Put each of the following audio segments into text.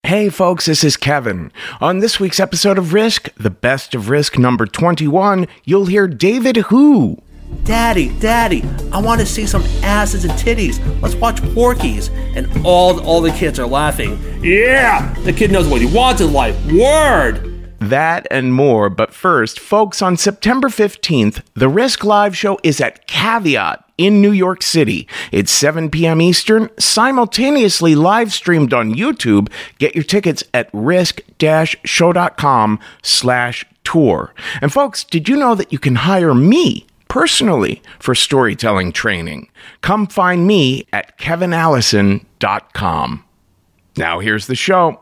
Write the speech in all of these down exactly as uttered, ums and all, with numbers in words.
Hey folks, this is Kevin. On this week's episode of Risk, the best of Risk number twenty-one, you'll hear David Who. Daddy, Daddy, I want to see some asses and titties. Let's watch Porky's. And all, all the kids are laughing. Yeah, the kid knows what he wants in life. Word! That and more, but first, folks, on September fifteenth, the Risk Live show is at Caveat in New York City. It's seven p.m. Eastern, simultaneously live streamed on YouTube. Get your tickets at risk-show.com slash tour. And folks, did you know that you can hire me personally for storytelling training? Come find me at kevin allison dot com. Now here's the show.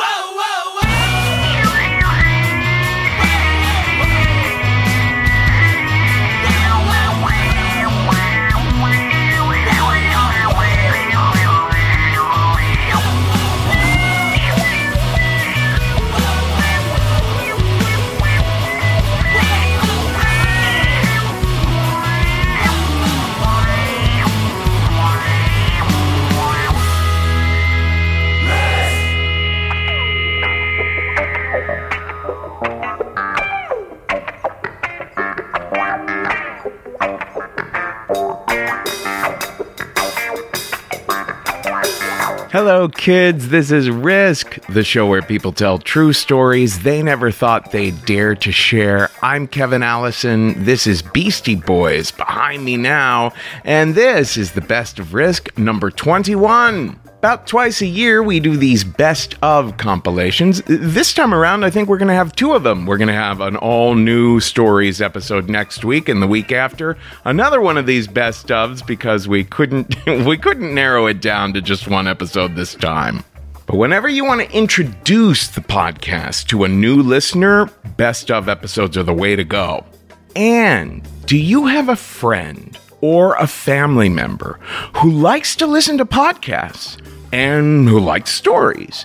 Hello, kids. This is Risk, the show where people tell true stories they never thought they'd dare to share. I'm Kevin Allison. This is Beastie Boys behind me now, and this is the best of Risk number twenty-one. About twice a year, we do these best of compilations. This time around, I think we're going to have two of them. We're going to have an all-new stories episode next week, and the week after, another one of these best ofs because we couldn't we couldn't narrow it down to just one episode this time. But whenever you want to introduce the podcast to a new listener, best of episodes are the way to go. And do you have a friend or a family member who likes to listen to podcasts and who likes stories,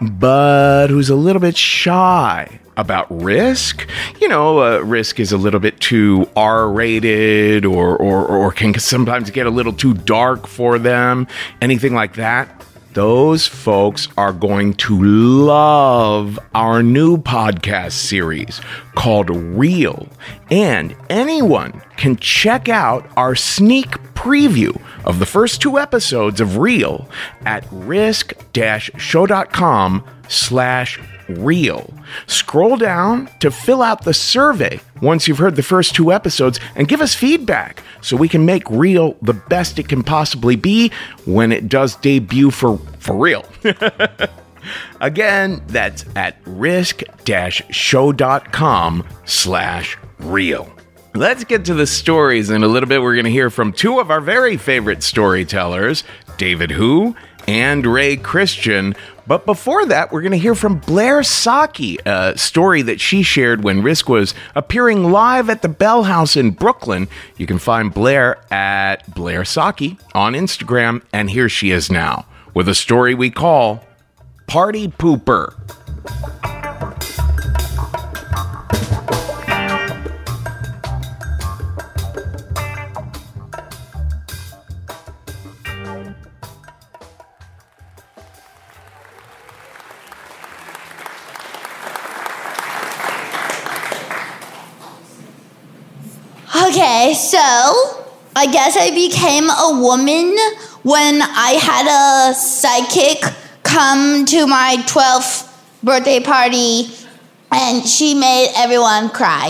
but who's a little bit shy about Risk? You know, uh, Risk is a little bit too R-rated or, or, or can sometimes get a little too dark for them, anything like that. Those folks are going to love our new podcast series called Real. And anyone can check out our sneak preview of the first two episodes of Real at risk-show.com slash real. Scroll down to fill out the survey once you've heard the first two episodes and give us feedback so we can make Real the best it can possibly be when it does debut for, for real. Again, that's at risk-show.com slash real. Let's get to the stories. In a little bit, we're going to hear from two of our very favorite storytellers, David Who and Ray Christian. But before that, we're going to hear from Blair Saki, a story that she shared when Risk was appearing live at the Bell House in Brooklyn. You can find Blair at Blair Saki on Instagram, and here she is now with a story we call Party Pooper. Okay, so I guess I became a woman when I had a psychic come to my twelfth birthday party and she made everyone cry.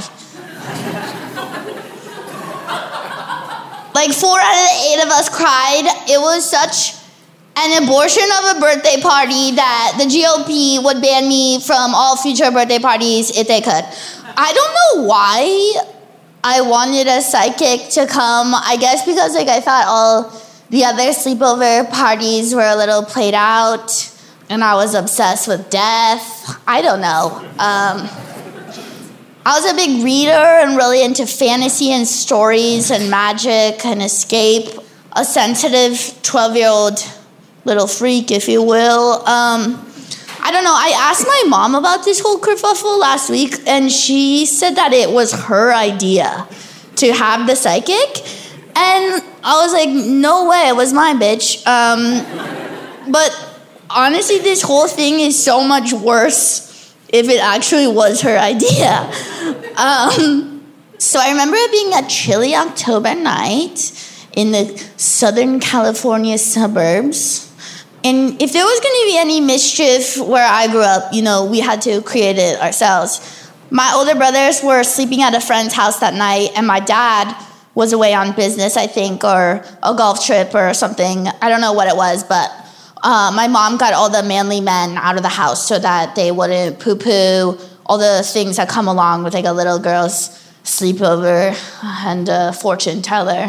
Like four out of the eight of us cried. It was such an abortion of a birthday party that the G O P would ban me from all future birthday parties if they could. I don't know why I wanted a psychic to come. I guess because like I thought all the other sleepover parties were a little played out and I was obsessed with death. I don't know. Um, I was a big reader and really into fantasy and stories and magic and escape. A sensitive twelve-year-old little freak, if you will. Um, I don't know. I asked my mom about this whole kerfuffle last week, and she said that it was her idea to have the psychic. And I was like, no way, it was my bitch. Um, but honestly, this whole thing is so much worse if it actually was her idea. Um, so I remember it being a chilly October night in the Southern California suburbs. And if there was going to be any mischief where I grew up, you know, we had to create it ourselves. My older brothers were sleeping at a friend's house that night, and my dad was away on business, I think, or a golf trip or something. I don't know what it was, but uh, my mom got all the manly men out of the house so that they wouldn't poo-poo all the things that come along with like a little girl's sleepover and a fortune teller.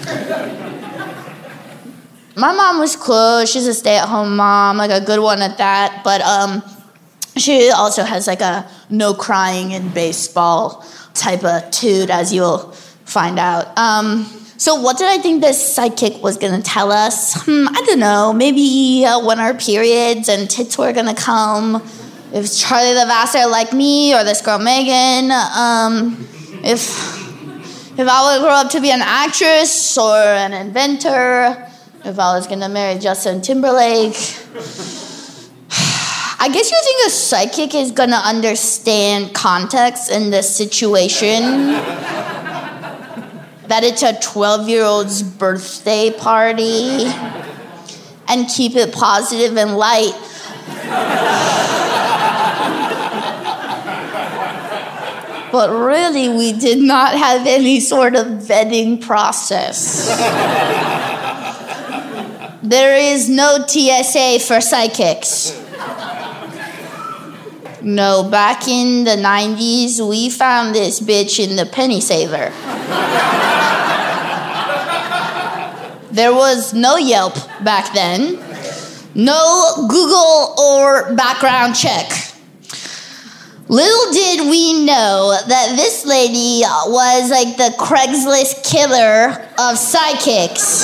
My mom was cool. She's a stay-at-home mom, like a good one at that. But um, she also has like a no crying in baseball type of toot, as you'll find out. Um, so what did I think this sidekick was going to tell us? Hmm, I don't know. Maybe uh, when our periods and tits were going to come. If Charlie the Vassar like me or this girl Megan. Um, if, if I would grow up to be an actress or an inventor. If I was going to marry Justin Timberlake. I guess you think a psychic is going to understand context in the situation. That it's a twelve-year-old's birthday party. And keep it positive and light. But really, we did not have any sort of vetting process. There is no T S A for psychics. No, back in the nineties, we found this bitch in the penny saver. There was no Yelp back then. No Google or background check. Little did we know that this lady was like the Craigslist killer of psychics.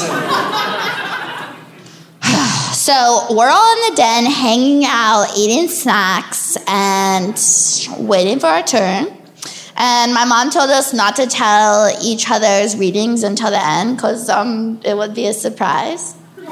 So we're all in the den, hanging out, eating snacks, and waiting for our turn. And my mom told us not to tell each other's readings until the end, because um, it would be a surprise.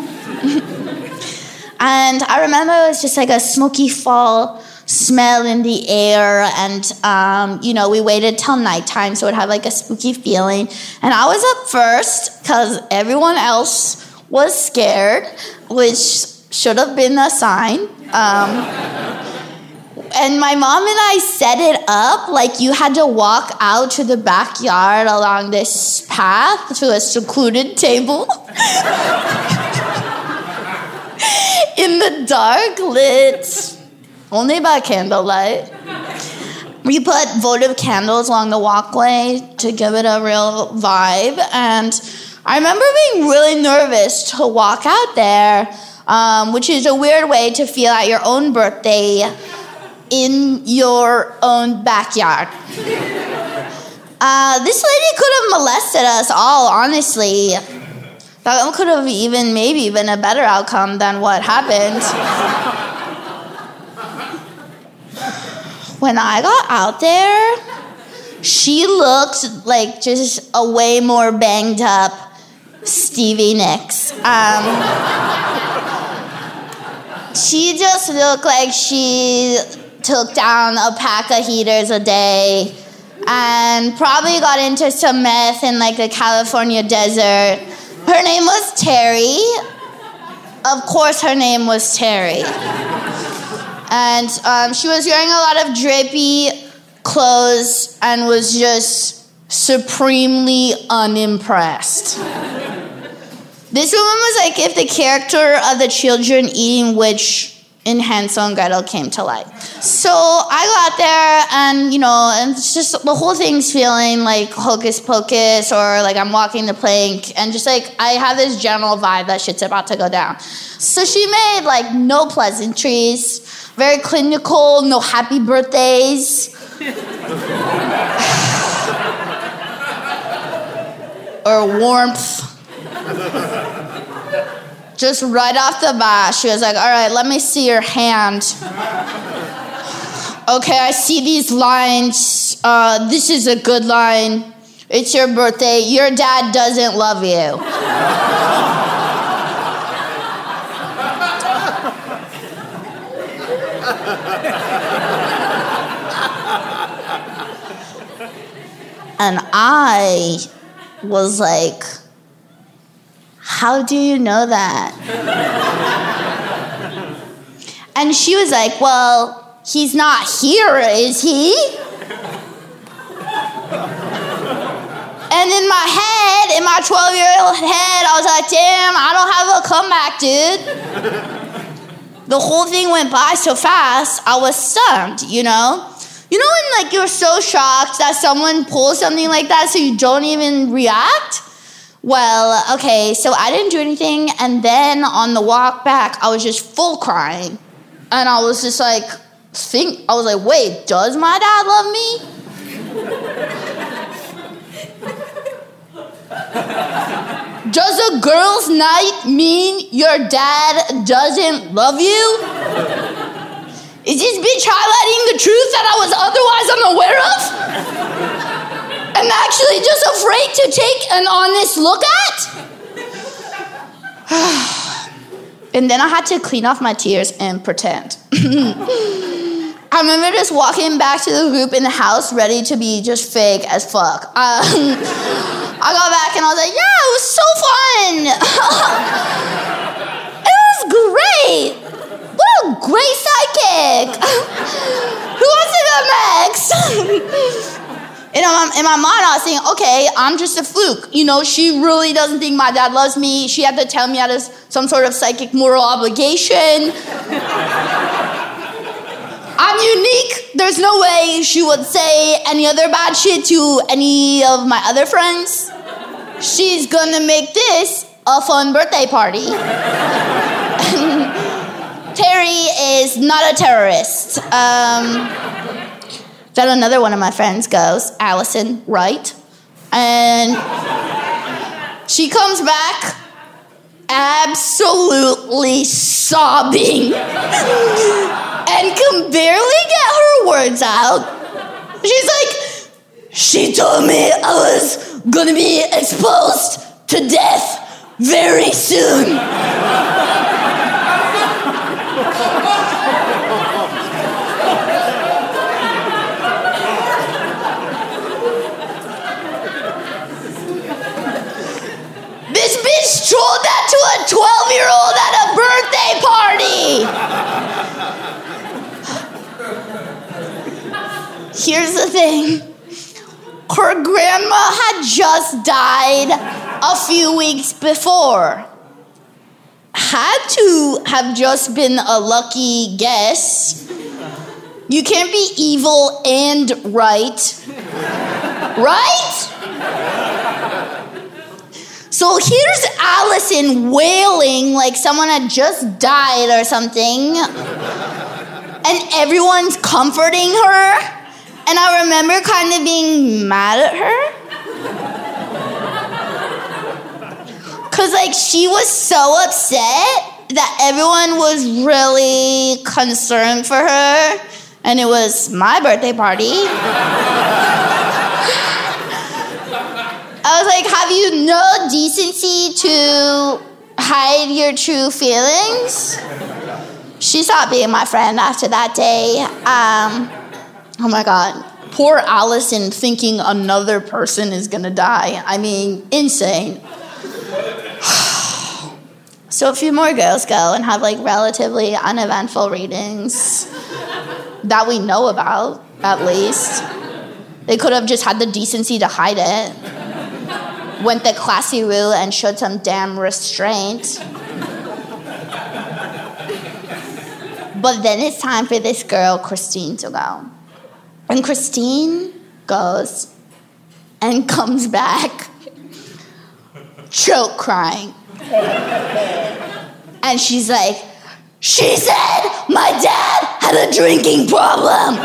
And I remember it was just like a smoky fall smell in the air, and um, you know, we waited till nighttime, so it had like a spooky feeling. And I was up first, because everyone else was scared, which should have been a sign. Um, and my mom and I set it up like you had to walk out to the backyard along this path to a secluded table. In the dark, lit only by candlelight. We put votive candles along the walkway to give it a real vibe, and I remember being really nervous to walk out there, um, which is a weird way to feel at your own birthday in your own backyard. Uh, this lady could have molested us all, honestly. That could have even maybe been a better outcome than what happened. When I got out there, she looked like just a way more banged up Stevie Nicks. Um, she just looked like she took down a pack of heaters a day and probably got into some meth in like the California desert. Her name was Terry. Of course her name was Terry. And um, she was wearing a lot of drippy clothes and was just supremely unimpressed. This woman was like if the character of the Children Eating Witch in Hansel and Gretel came to life. So I got there and, you know, and it's just the whole thing's feeling like hocus pocus or like I'm walking the plank and just like I have this general vibe that shit's about to go down. So she made like no pleasantries, very clinical, no happy birthdays. Or warmth. Just right off the bat, she was like, all right, let me see your hand. Okay, I see these lines. Uh, this is a good line. It's your birthday. Your dad doesn't love you. And I was like, how do you know that? And she was like, well, he's not here, is he? And in my head, in my twelve-year-old head, I was like, damn, I don't have a comeback, dude. The whole thing went by so fast, I was stunned, you know? You know when like you're so shocked that someone pulls something like that so you don't even react? Well, okay, so I didn't do anything, and then on the walk back, I was just full crying. And I was just like, think, I was like, wait, does my dad love me? Does a girl's night mean your dad doesn't love you? Is this bitch highlighting the truth that I was otherwise unaware of? And actually just afraid to take an honest look at? And then I had to clean off my tears and pretend. I remember just walking back to the group in the house ready to be just fake as fuck. Um, I got back and I was like, yeah, it was so fun. It was great. What a great sidekick. Who wants to go next? And in my, in my mind, I was thinking, okay, I'm just a fluke. You know, she really doesn't think my dad loves me. She had to tell me out of some sort of psychic moral obligation. I'm unique. There's no way she would say any other bad shit to any of my other friends. She's gonna make this a fun birthday party. Terry is not a terrorist. Um, then another one of my friends goes, Allison, right? And she comes back absolutely sobbing and can barely get her words out. She's like, she told me I was gonna be exposed to death very soon. This bitch told that to a twelve-year-old at a birthday party. Here's the thing. Her grandma had just died a few weeks before. Had to have just been a lucky guess. You can't be evil and right. Right? So here's Allison wailing like someone had just died or something. And everyone's comforting her. And I remember kind of being mad at her. Because, like, she was so upset that everyone was really concerned for her. And it was my birthday party. I was like, have you no decency to hide your true feelings? She stopped being my friend after that day. Um, oh my God. Poor Allison thinking another person is gonna die. I mean, insane. So a few more girls go and have like relatively uneventful readings that we know about, at least. They could have just had the decency to hide it. Went the classy route and showed some damn restraint. But then it's time for this girl, Christine, to go. And Christine goes and comes back choke crying. And she's like, she said my dad had a drinking problem.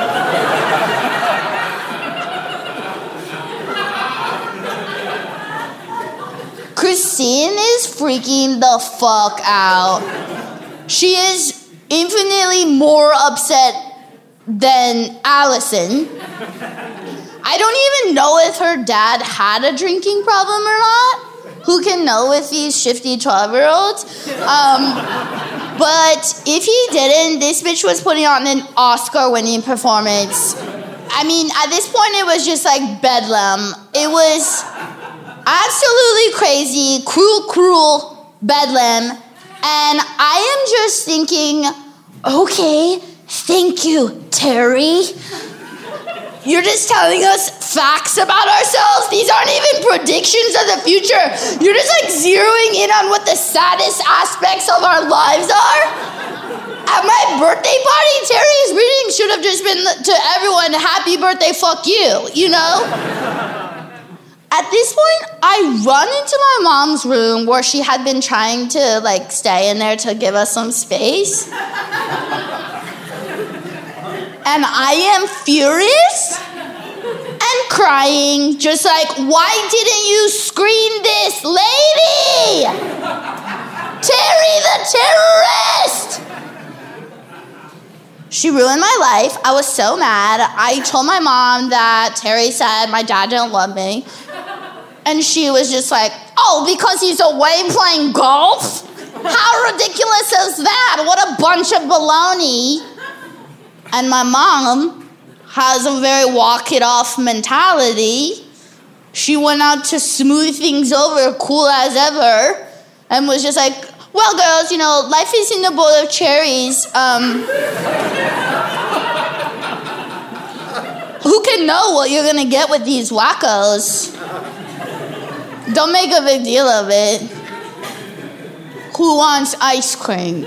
Christine is freaking the fuck out. She is infinitely more upset than Allison. I don't even know if her dad had a drinking problem or not. Who can know with these shifty twelve-year-olds? Um, But if he didn't, this bitch was putting on an Oscar-winning performance. I mean, at this point, it was just like bedlam. It was absolutely crazy, cruel, cruel bedlam. And I am just thinking, okay, thank you, Terry. You're just telling us facts about ourselves? These aren't even predictions of the future. You're just like zeroing in on what the saddest aspects of our lives are? At my birthday party, Terry's reading should have just been to everyone, happy birthday, fuck you, you know? At this point, I run into my mom's room where she had been trying to like stay in there to give us some space. And I am furious and crying, just like, why didn't you screen this lady? Terry the terrorist! She ruined my life. I was so mad. I told my mom that Terry said my dad didn't love me. And she was just like, oh, because he's away playing golf? How ridiculous is that? What a bunch of baloney. And my mom has a very walk-it-off mentality. She went out to smooth things over, cool as ever, and was just like, well, girls, you know, life is in a bowl of cherries. Um, who can know what you're going to get with these wackos? Don't make a big deal of it. Who wants ice cream?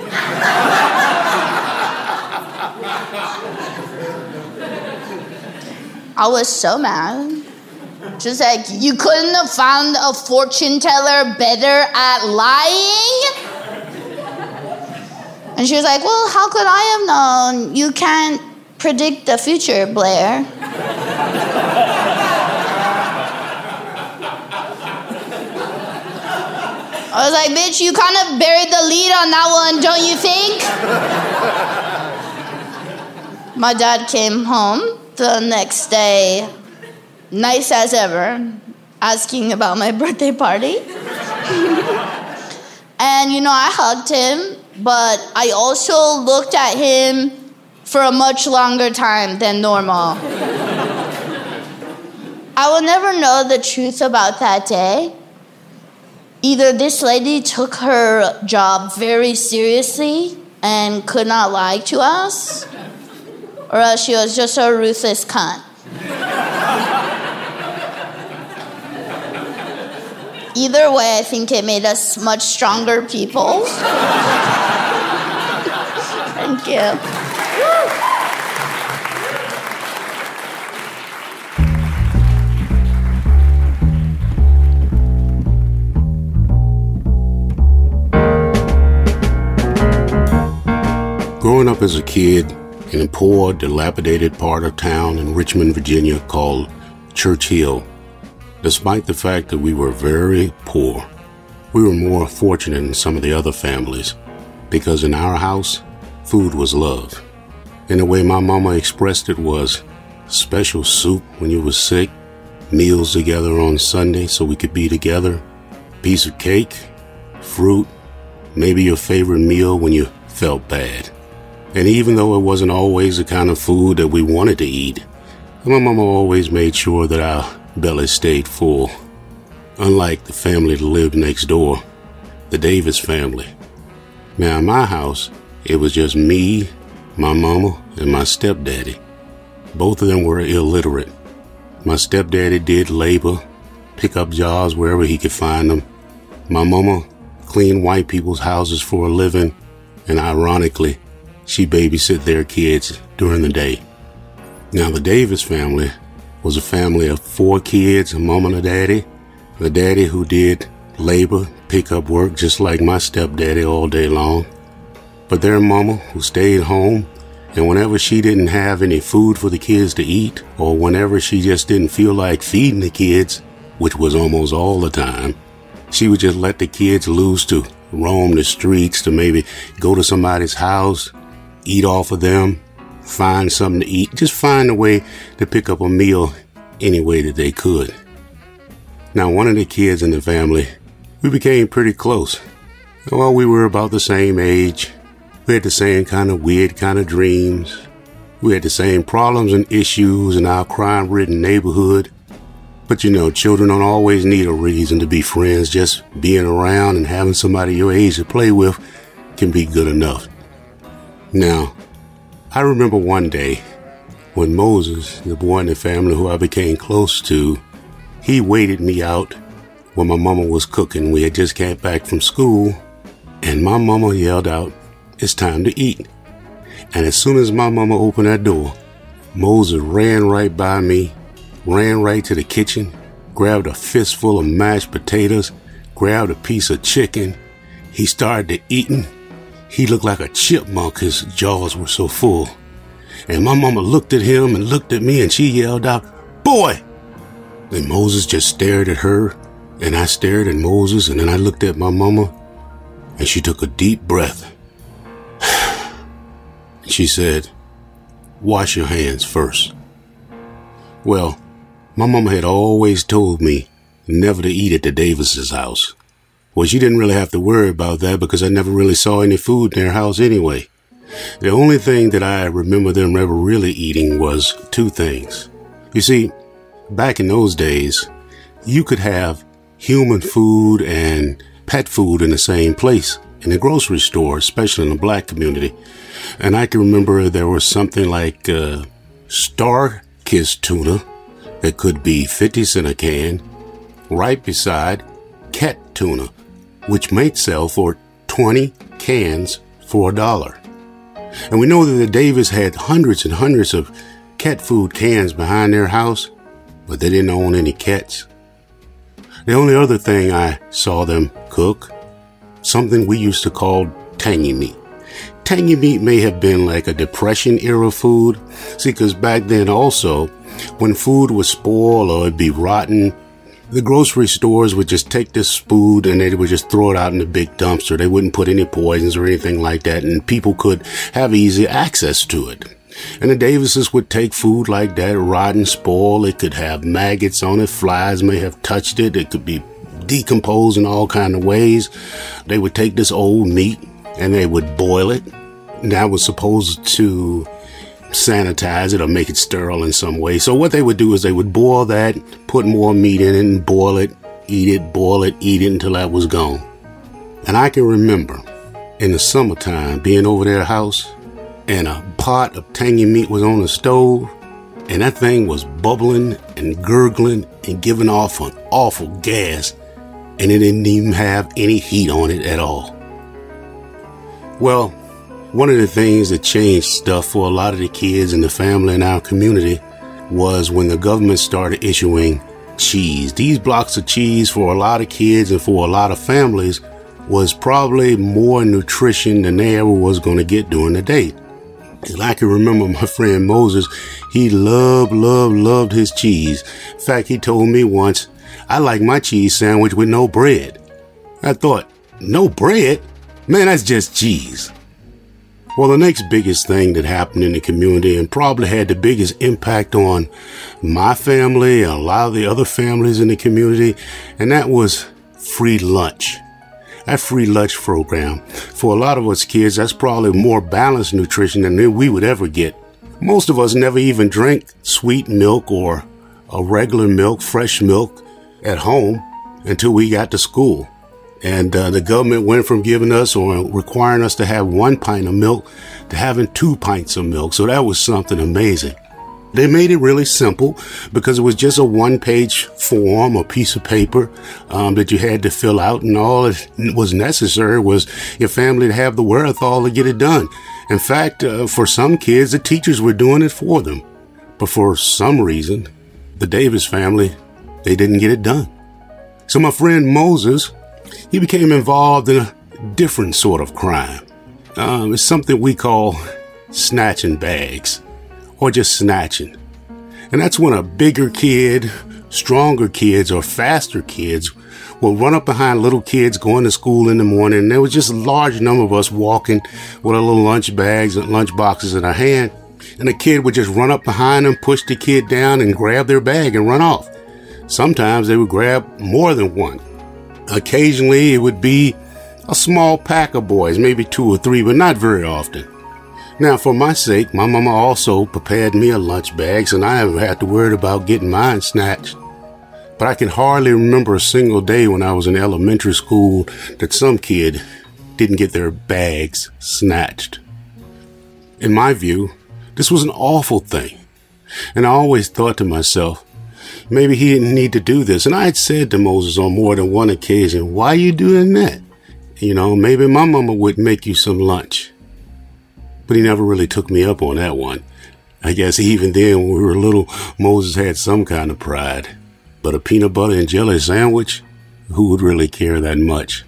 I was so mad. Just like, you couldn't have found a fortune teller better at lying? And she was like, well, how could I have known? You can't predict the future, Blair. I was like, bitch, you kind of buried the lead on that one, don't you think? My dad came home the next day, nice as ever, asking about my birthday party. And, you know, I hugged him, but I also looked at him for a much longer time than normal. I will never know the truth about that day. Either this lady took her job very seriously and could not lie to us, or else she was just a ruthless cunt. Either way, I think it made us much stronger people. Thank you. Growing up as a kid in a poor, dilapidated part of town in Richmond, Virginia called Church Hill, despite the fact that we were very poor, we were more fortunate than some of the other families because in our house, food was love. And the way my mama expressed it was special soup when you were sick, meals together on Sunday so we could be together, piece of cake, fruit, maybe your favorite meal when you felt bad. And even though it wasn't always the kind of food that we wanted to eat, my mama always made sure that our belly stayed full. Unlike the family that lived next door, the Davis family. Now in my house, it was just me, my mama, and my stepdaddy. Both of them were illiterate. My stepdaddy did labor, pick up jobs wherever he could find them. My mama cleaned white people's houses for a living, and ironically, she babysit their kids during the day. Now, the Davis family was a family of four kids, a mom and a daddy. The daddy who did labor, pickup work, just like my stepdaddy all day long. But their mama who stayed home, and whenever she didn't have any food for the kids to eat, or whenever she just didn't feel like feeding the kids, which was almost all the time, she would just let the kids loose to roam the streets, to maybe go to somebody's house, eat off of them, find something to eat, just find a way to pick up a meal any way that they could. Now, one of the kids in the family, we became pretty close. Well, we were about the same age, We had the same kind of weird kind of dreams. We had the same problems and issues in our crime-ridden neighborhood. But you know, children don't always need a reason to be friends. Just being around and having somebody your age to play with can be good enough. Now, I remember one day when Moses, the boy in the family who I became close to, he waited me out when my mama was cooking. We had just came back from school, and my mama yelled out, "It's time to eat." And as soon as my mama opened that door, Moses ran right by me, ran right to the kitchen, grabbed a fistful of mashed potatoes, grabbed a piece of chicken. He started to eating. He looked like a chipmunk. His jaws were so full. And my mama looked at him and looked at me, and she yelled out, "Boy!" And Moses just stared at her, and I stared at Moses, and then I looked at my mama, and she took a deep breath. She said, "Wash your hands first." Well, my mama had always told me never to eat at the Davis's house. Well, she didn't really have to worry about that because I never really saw any food in their house anyway. The only thing that I remember them ever really eating was two things. You see, back in those days, you could have human food and pet food in the same place in the grocery store, especially in the black community. And I can remember there was something like uh, Star-Kissed tuna that could be fifty cents a can, right beside cat tuna, which might sell for twenty cans for a dollar. And we know that the Davis had hundreds and hundreds of cat food cans behind their house, but they didn't own any cats. The only other thing I saw them cook, something we used to call tangy meat. Tangy meat may have been like a Depression era food. See, because back then also, when food would spoil or it'd be rotten, the grocery stores would just take this food and they would just throw it out in the big dumpster. They wouldn't put any poisons or anything like that, and people could have easy access to it. And the Davises would take food like that, rotten, spoil. It could have maggots on it. Flies may have touched it. It could be decomposed in all kind of ways. They would take this old meat and they would boil it. And that was supposed to sanitize it or make it sterile in some way. So what they would do is they would boil that, put more meat in it and boil it, eat it, boil it, eat it until that was gone. And I can remember in the summertime being over their house and a pot of tangy meat was on the stove and that thing was bubbling and gurgling and giving off an awful gas, and it didn't even have any heat on it at all. Well, one of the things that changed stuff for a lot of the kids and the family in our community was when the government started issuing cheese. These blocks of cheese for a lot of kids and for a lot of families was probably more nutrition than they ever was going to get during the day. And I can remember my friend Moses, he loved, loved, loved his cheese. In fact, he told me once, "I like my cheese sandwich with no bread." I thought, no bread? Man, that's just cheese. Well, the next biggest thing that happened in the community and probably had the biggest impact on my family and a lot of the other families in the community, and that was free lunch. That free lunch program. For a lot of us kids, that's probably more balanced nutrition than we would ever get. Most of us never even drank sweet milk or a regular milk, fresh milk at home until we got to school. And uh, the government went from giving us or requiring us to have one pint of milk to having two pints of milk. So that was something amazing. They made it really simple because it was just a one-page form or piece of paper um, that you had to fill out, and all it was necessary was your family to have the wherewithal to get it done. In fact, uh, for some kids, the teachers were doing it for them. But for some reason, the Davis family, they didn't get it done. So my friend Moses, he became involved in a different sort of crime. Um, it's something we call snatching bags. Or just snatching. And that's when a bigger kid, stronger kids, or faster kids will run up behind little kids going to school in the morning. And there was just a large number of us walking with our little lunch bags and lunch boxes in our hand. And the kid would just run up behind them, push the kid down, and grab their bag and run off. Sometimes they would grab more than one. Occasionally it would be A small pack of boys, maybe two or three, but not very often. Now, for my sake, my mama also prepared me a lunch bag, so I never had to worry about getting mine snatched. But I can hardly remember a single day when I was in elementary school that some kid didn't get their bags snatched. In my view, this was an awful thing. And I always thought to myself, maybe he didn't need to do this. And I had said to Moses on more than one occasion, why are you doing that? You know, maybe my mama would make you some lunch. But he never really took me up on that one. I guess even then when we were little, Moses had some kind of pride. But a peanut butter and jelly sandwich, who would really care that much?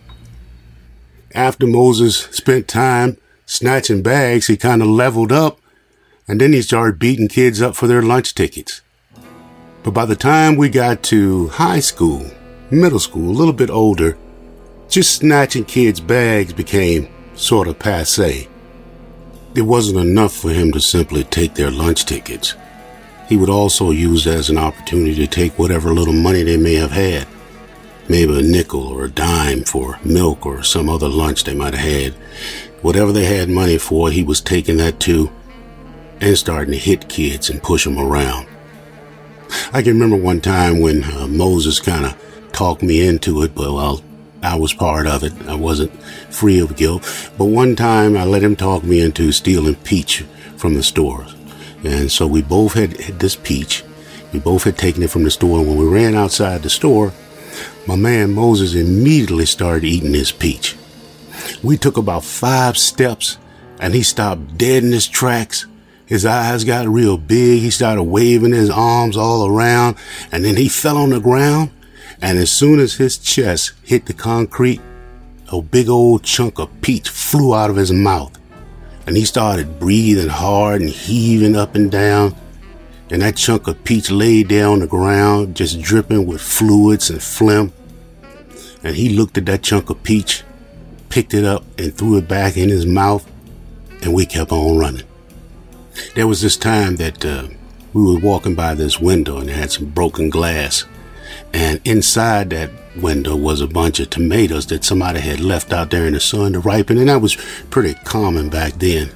After Moses spent time snatching bags, he kind of leveled up, and then he started beating kids up for their lunch tickets. But by the time we got to high school, middle school, a little bit older, just snatching kids' bags became sort of passé. It wasn't enough for him to simply take their lunch tickets. He would also use that as an opportunity to take whatever little money they may have had. Maybe a nickel or a dime for milk or some other lunch they might have had. Whatever they had money for, he was taking that too and starting to hit kids and push them around. I can remember one time when uh, Moses kind of talked me into it, but well, I was part of it. I wasn't free of guilt. But one time I let him talk me into stealing peach from the store. And so we both had, had this peach. We both had taken it from the store. And when we ran outside the store, my man Moses immediately started eating his peach. We took about five steps and he stopped dead in his tracks. His eyes got real big. He started waving his arms all around, and then he fell on the ground. And as soon as his chest hit the concrete, a big old chunk of peach flew out of his mouth. And he started breathing hard and heaving up and down. And that chunk of peach laid there on the ground, just dripping with fluids and phlegm. And he looked at that chunk of peach, picked it up and threw it back in his mouth, and we kept on running. There was this time that uh, we were walking by this window and it had some broken glass. And inside that window was a bunch of tomatoes that somebody had left out there in the sun to ripen. And that was pretty common back then.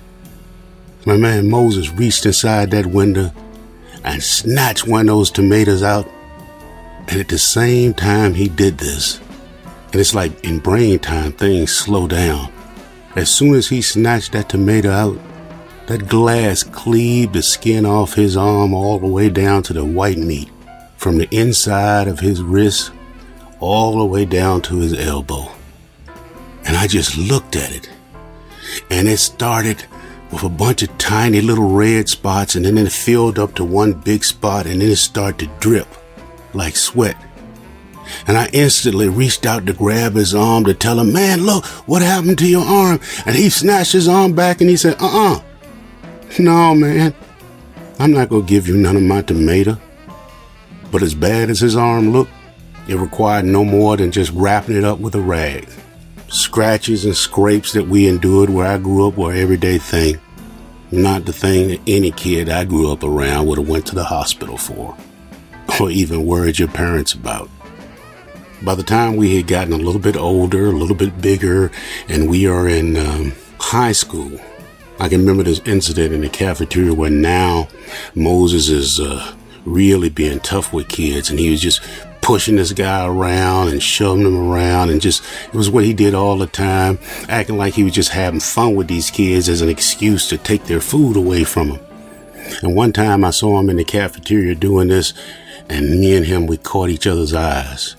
My man Moses reached inside that window and snatched one of those tomatoes out. And at the same time he did this, and it's like in brain time, things slow down. As soon as he snatched that tomato out, that glass cleaved the skin off his arm all the way down to the white meat, from the inside of his wrist all the way down to his elbow. And I just looked at it, and it started with a bunch of tiny little red spots, and then it filled up to one big spot, and then it started to drip like sweat. And I instantly reached out to grab his arm to tell him, man, look, what happened to your arm? And he snatched his arm back and he said, uh-uh. No, man, I'm not going to give you none of my tomato. But as bad as his arm looked, it required no more than just wrapping it up with a rag. Scratches and scrapes that we endured where I grew up were an everyday thing. Not the thing that any kid I grew up around would have went to the hospital for, or even worried your parents about. By the time we had gotten a little bit older, a little bit bigger, and we are in um, high school, I can remember this incident in the cafeteria where now Moses is uh, really being tough with kids, and he was just pushing this guy around and shoving him around, and just, it was what he did all the time, acting like he was just having fun with these kids as an excuse to take their food away from them. And one time I saw him in the cafeteria doing this, and me and him, we caught each other's eyes.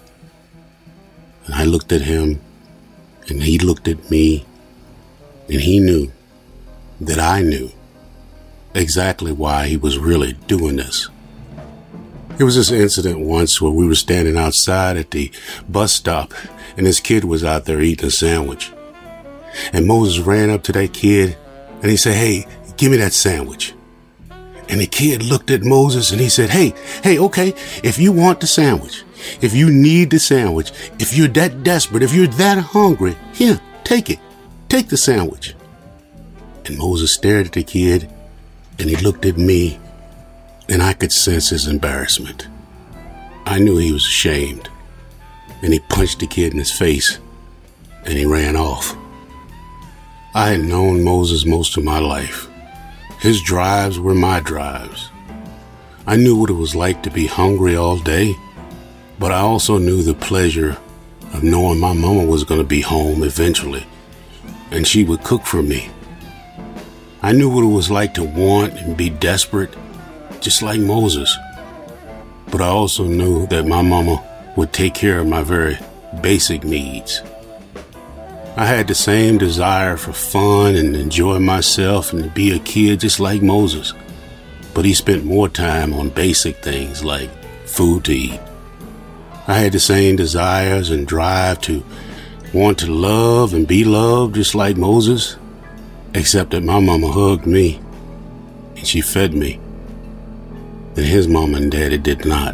And I looked at him, and he looked at me, and he knew that I knew exactly why he was really doing this. There was this incident once where we were standing outside at the bus stop, and this kid was out there eating a sandwich. And Moses ran up to that kid, and he said, hey, give me that sandwich. And the kid looked at Moses, and he said, hey, hey, okay, if you want the sandwich, if you need the sandwich, if you're that desperate, if you're that hungry, here, take it. Take the sandwich. And Moses stared at the kid, and he looked at me, and I could sense his embarrassment. I knew he was ashamed, and he punched the kid in his face, and he ran off. I had known Moses most of my life. His drives were my drives. I knew what it was like to be hungry all day, but I also knew the pleasure of knowing my mama was going to be home eventually, and she would cook for me. I knew what it was like to want and be desperate, just like Moses. But I also knew that my mama would take care of my very basic needs. I had the same desire for fun and enjoy myself and to be a kid just like Moses. But he spent more time on basic things like food to eat. I had the same desires and drive to want to love and be loved just like Moses, except that my mama hugged me and she fed me, and his mama and daddy did not.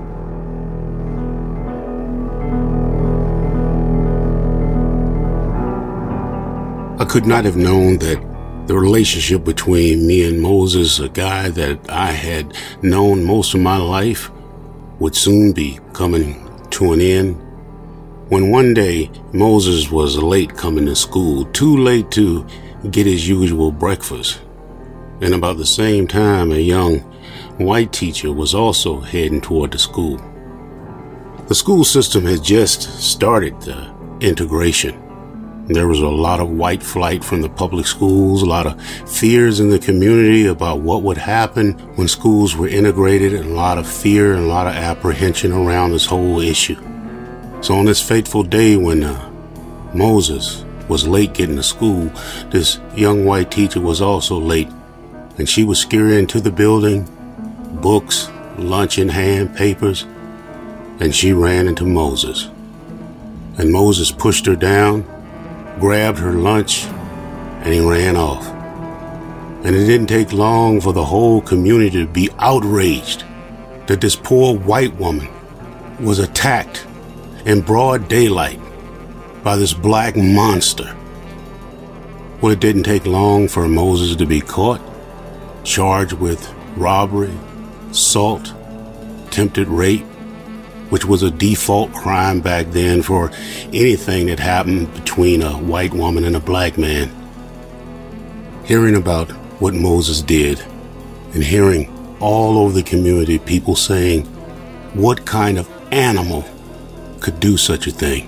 I could not have known that the relationship between me and Moses, a guy that I had known most of my life, would soon be coming to an end. When one day Moses was late coming to school, too late to get his usual breakfast. And about the same time, a young white teacher was also heading toward the school. The school system had just started the integration. There was a lot of white flight from the public schools, a lot of fears in the community about what would happen when schools were integrated, and a lot of fear and a lot of apprehension around this whole issue. So on this fateful day when uh, Moses was late getting to school, this young white teacher was also late, and she was scurrying to the building, books, lunch in hand, papers, and she ran into Moses. And Moses pushed her down, grabbed her lunch, and he ran off. And it didn't take long for the whole community to be outraged that this poor white woman was attacked in broad daylight by this black monster. Well, it didn't take long for Moses to be caught, charged with robbery, assault, attempted rape, which was a default crime back then for anything that happened between a white woman and a black man. Hearing about what Moses did and hearing all over the community people saying, what kind of animal could do such a thing?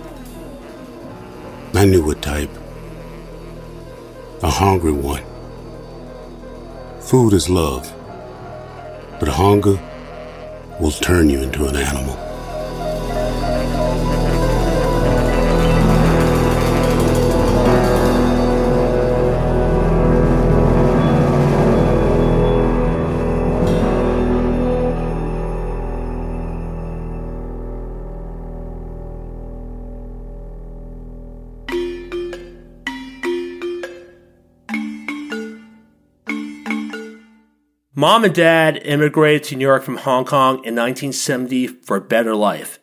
I knew what type. A hungry one. Food is love, but hunger will turn you into an animal. Mom and Dad immigrated to New York from Hong Kong in nineteen seventy for a better life.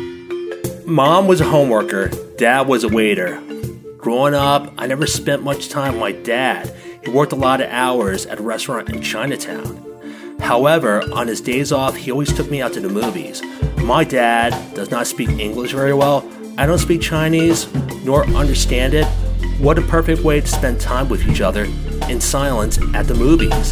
Mom was a homeworker, Dad was a waiter. Growing up, I never spent much time with my dad. He worked a lot of hours at a restaurant in Chinatown. However, on his days off, he always took me out to the movies. My dad does not speak English very well. I don't speak Chinese, nor understand it. What a perfect way to spend time with each other in silence at the movies.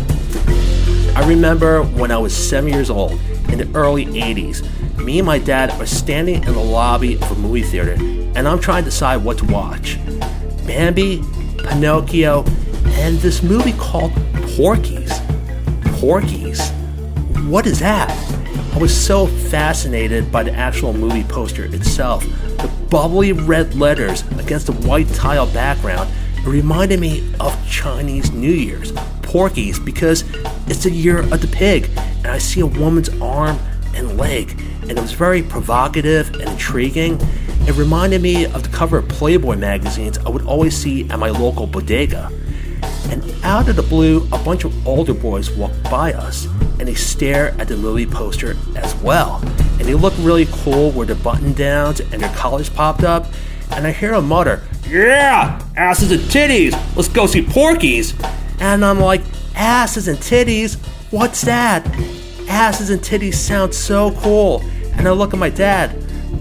I remember when I was seven years old, in the early eighties, me and my dad are standing in the lobby of a movie theater, and I'm trying to decide what to watch. Bambi, Pinocchio, and this movie called Porky's. Porky's? What is that? I was so fascinated by the actual movie poster itself. The bubbly red letters against the white tile background, it reminded me of Chinese New Year's. Porky's, because it's the year of the pig, and I see a woman's arm and leg, and it was very provocative and intriguing. It reminded me of the cover of Playboy magazines I would always see at my local bodega. And out of the blue, a bunch of older boys walk by us, and they stare at the movie poster as well. And they look really cool with their button downs and their collars popped up, and I hear them mutter, "Yeah, asses and titties, let's go see Porky's." And I'm like, asses and titties? What's that? Asses and titties sound so cool. And I look at my dad.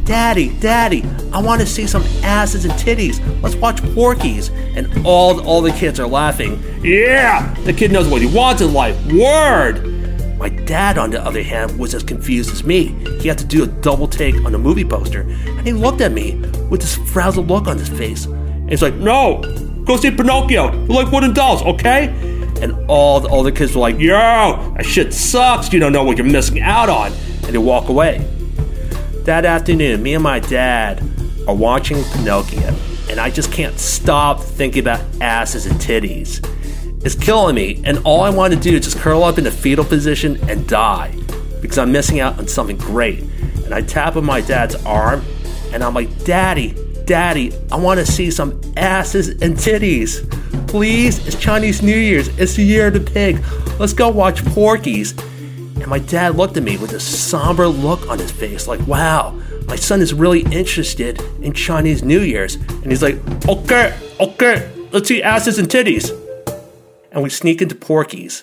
Daddy, Daddy, I want to see some asses and titties. Let's watch Porky's. And all, all the kids are laughing. Yeah, the kid knows what he wants in life. Word! My dad, on the other hand, was as confused as me. He had to do a double take on the movie poster. And he looked at me with this frazzled look on his face. And he's like, no, go see Pinocchio. You like wooden dolls, okay? And all the older kids were like, yo, that shit sucks. You don't know what you're missing out on. And they walk away. That afternoon, me and my dad are watching Pinocchio, and I just can't stop thinking about asses and titties. It's killing me, and all I want to do is just curl up in the fetal position and die, because I'm missing out on something great. And I tap on my dad's arm, and I'm like, Daddy, Daddy, I want to see some asses and titties. Please, it's Chinese New Year's, it's the year of the pig. Let's go watch Porky's. And my dad looked at me with a somber look on his face, like, wow, my son is really interested in Chinese New Year's. And he's like, okay, okay, let's see asses and titties. And we sneak into Porky's.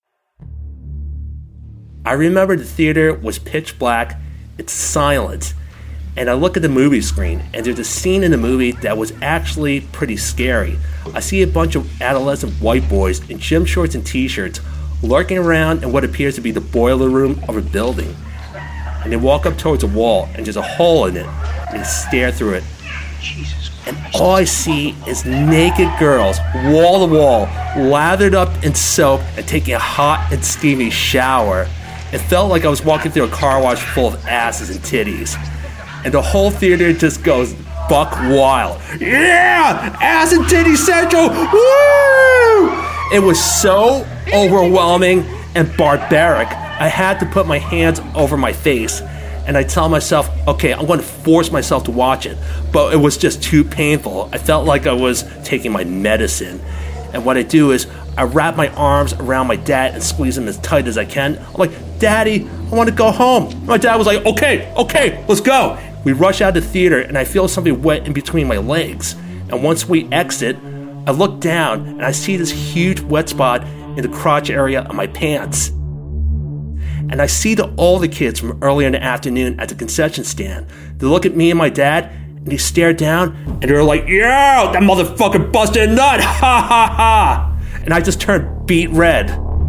I remember the theater was pitch black, it's silent, and I look at the movie screen, and there's a scene in the movie that was actually pretty scary. I see a bunch of adolescent white boys in gym shorts and t-shirts lurking around in what appears to be the boiler room of a building. And they walk up towards a wall, and there's a hole in it, and they stare through it. And all I see is naked girls, wall to wall, lathered up in soap and taking a hot and steamy shower. It felt like I was walking through a car wash full of asses and titties. And the whole theater just goes buck wild. Yeah! Ass and titty central! Woo! It was so overwhelming and barbaric, I had to put my hands over my face. And I tell myself, okay, I'm going to force myself to watch it. But it was just too painful. I felt like I was taking my medicine. And what I do is, I wrap my arms around my dad and squeeze him as tight as I can. I'm like, Daddy, I want to go home. My dad was like, okay, okay, let's go. We rush out of the theater, and I feel something wet in between my legs. And once we exit, I look down, and I see this huge wet spot in the crotch area of my pants. And I see the older kids from earlier in the afternoon at the concession stand. They look at me and my dad, and they stare down, and they're like, yeah, that motherfucker busted a nut, ha ha ha. And I just turned beet red.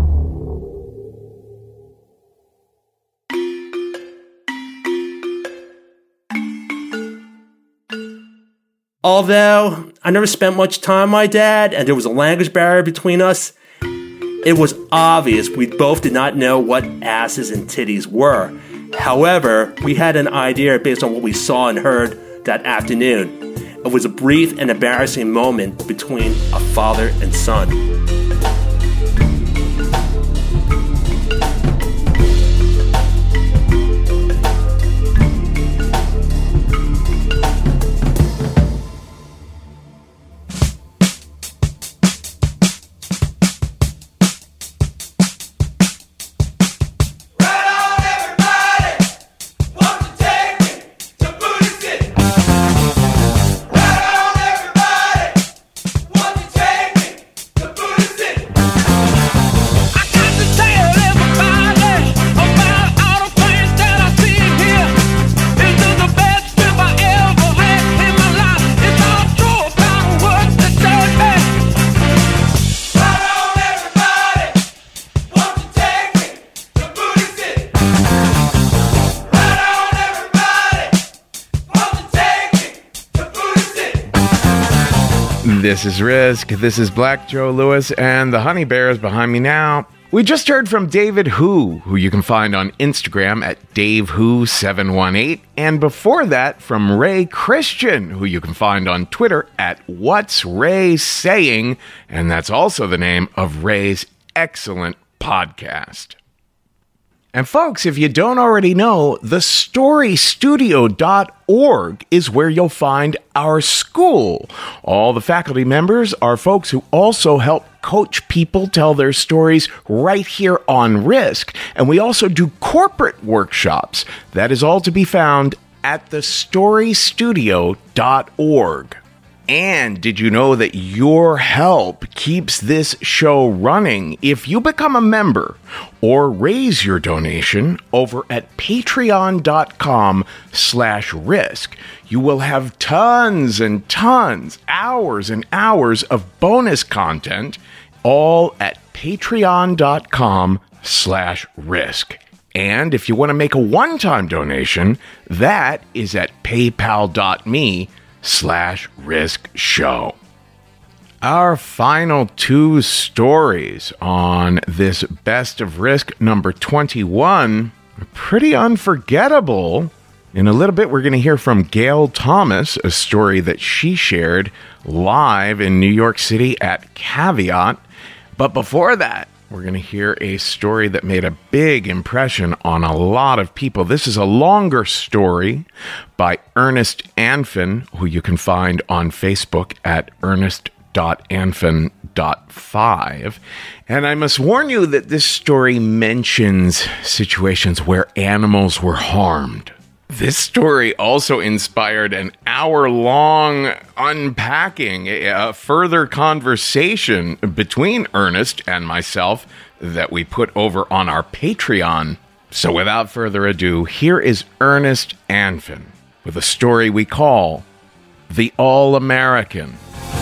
Although I never spent much time with my dad, and there was a language barrier between us, it was obvious we both did not know what asses and titties were. However, we had an idea based on what we saw and heard that afternoon. It was a brief and embarrassing moment between a father and son. This is Risk, this is Black Joe Lewis, and the Honey Bears behind me now. We just heard from David Who, who you can find on Instagram at Dave Who seven one eight, and before that from Ray Christian, who you can find on Twitter at What's Ray Saying, and that's also the name of Ray's excellent podcast. And folks, if you don't already know, the story studio dot org is where you'll find our school. All the faculty members are folks who also help coach people tell their stories right here on Risk. And we also do corporate workshops. That is all to be found at the story studio dot org. And did you know that your help keeps this show running? If you become a member or raise your donation over at patreon.com slash risk, you will have tons and tons, hours and hours of bonus content, all at patreon.com slash risk. And if you want to make a one-time donation, that is at paypal.me slash risk show. Our final two stories on this Best of Risk number twenty-one are pretty unforgettable. In a little bit, we're going to hear from Gail Thomas, a story that she shared live in New York City at Caveat. But before that, we're going to hear a story that made a big impression on a lot of people. This is a longer story by Ernest Anfin, who you can find on Facebook at ernest dot anfin dot five. And I must warn you that this story mentions situations where animals were harmed. This story also inspired an hour-long unpacking, a further conversation between Ernest and myself that we put over on our Patreon. So without further ado, here is Ernest Anfin with a story we call The All-American.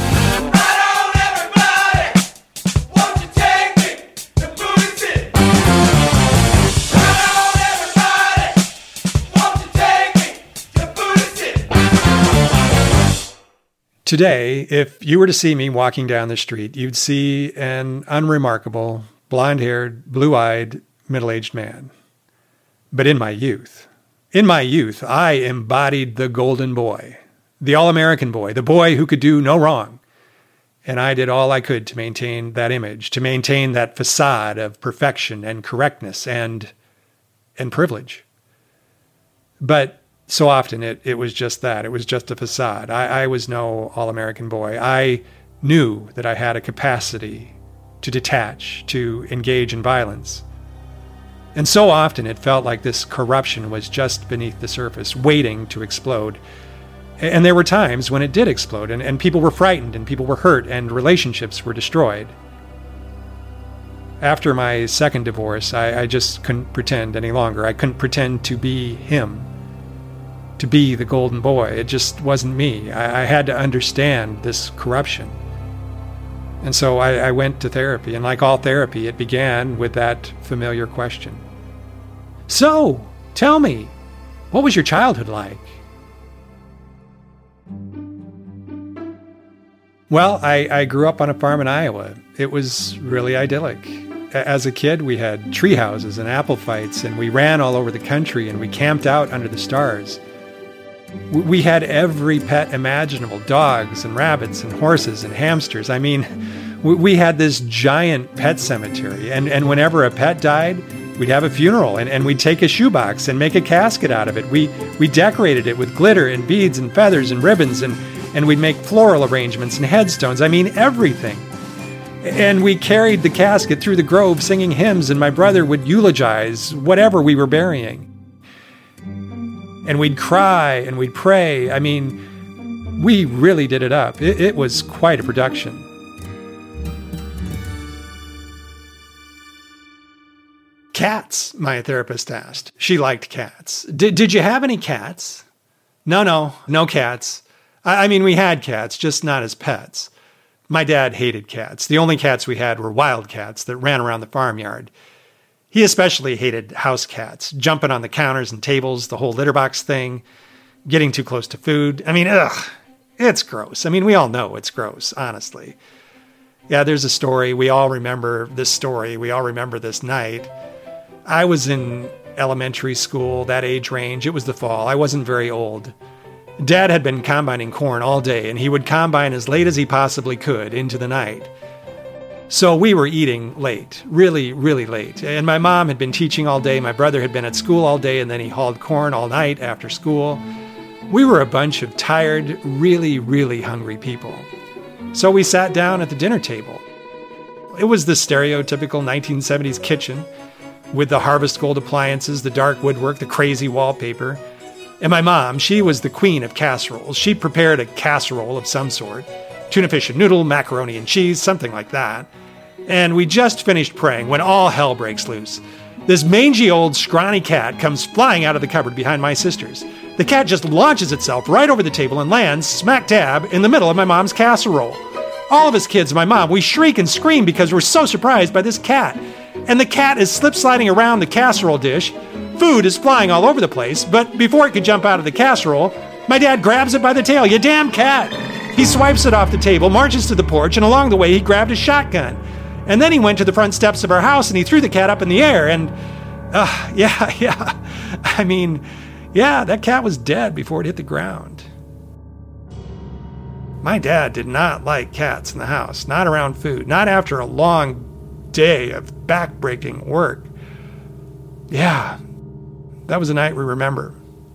Today, if you were to see me walking down the street, you'd see an unremarkable, blonde-haired, blue-eyed, middle-aged man. But in my youth, in my youth, I embodied the golden boy, the all-American boy, the boy who could do no wrong. And I did all I could to maintain that image, to maintain that facade of perfection and correctness and, and privilege. But so often it, it was just that. It was just a facade. I, I was no all-American boy. I knew that I had a capacity to detach, to engage in violence. And so often it felt like this corruption was just beneath the surface, waiting to explode. And there were times when it did explode, and, and people were frightened, and people were hurt, and relationships were destroyed. After my second divorce, I, I just couldn't pretend any longer. I couldn't pretend to be him. To be the golden boy. It just wasn't me. I, I had to understand this corruption. And so I, I went to therapy, and like all therapy, it began with that familiar question. So, tell me, what was your childhood like? Well, I, I grew up on a farm in Iowa. It was really idyllic. As a kid, we had tree houses and apple fights, and we ran all over the country, and we camped out under the stars. We had every pet imaginable, dogs and rabbits and horses and hamsters. I mean, we had this giant pet cemetery. And, and whenever a pet died, we'd have a funeral, and, and we'd take a shoebox and make a casket out of it. We, we decorated it with glitter and beads and feathers and ribbons, and, and we'd make floral arrangements and headstones. I mean, everything. And we carried the casket through the grove singing hymns, and my brother would eulogize whatever we were burying. And we'd cry and we'd pray. I mean, we really did it up. It, it was quite a production. Cats, my therapist asked. She liked cats. Did, did you have any cats? No, no, no cats. I, I mean, we had cats, just not as pets. My dad hated cats. The only cats we had were wild cats that ran around the farmyard. He especially hated house cats, jumping on the counters and tables, the whole litter box thing, getting too close to food. I mean, ugh, it's gross. I mean, we all know it's gross, honestly. Yeah, there's a story. We all remember this story. We all remember this night. I was in elementary school, that age range. It was the fall. I wasn't very old. Dad had been combining corn all day, and he would combine as late as he possibly could into the night. So we were eating late, really, really late. And my mom had been teaching all day. My brother had been at school all day, and then he hauled corn all night after school. We were a bunch of tired, really, really hungry people. So we sat down at the dinner table. It was the stereotypical nineteen seventies kitchen with the Harvest Gold appliances, the dark woodwork, the crazy wallpaper. And my mom, she was the queen of casseroles. She prepared a casserole of some sort, tuna fish and noodle, macaroni and cheese, something like that. And we just finished praying when all hell breaks loose. This mangy old scrawny cat comes flying out of the cupboard behind my sisters. The cat just launches itself right over the table and lands smack dab in the middle of my mom's casserole. All of us kids and my mom, we shriek and scream because we're so surprised by this cat. And the cat is slip sliding around the casserole dish. Food is flying all over the place, but before it could jump out of the casserole, my dad grabs it by the tail. You damn cat! He swipes it off the table, marches to the porch, and along the way he grabbed a shotgun. And then he went to the front steps of our house and he threw the cat up in the air. And, uh, yeah, yeah. I mean, yeah, that cat was dead before it hit the ground. My dad did not like cats in the house, not around food, not after a long day of back-breaking work. Yeah, that was a night we remember.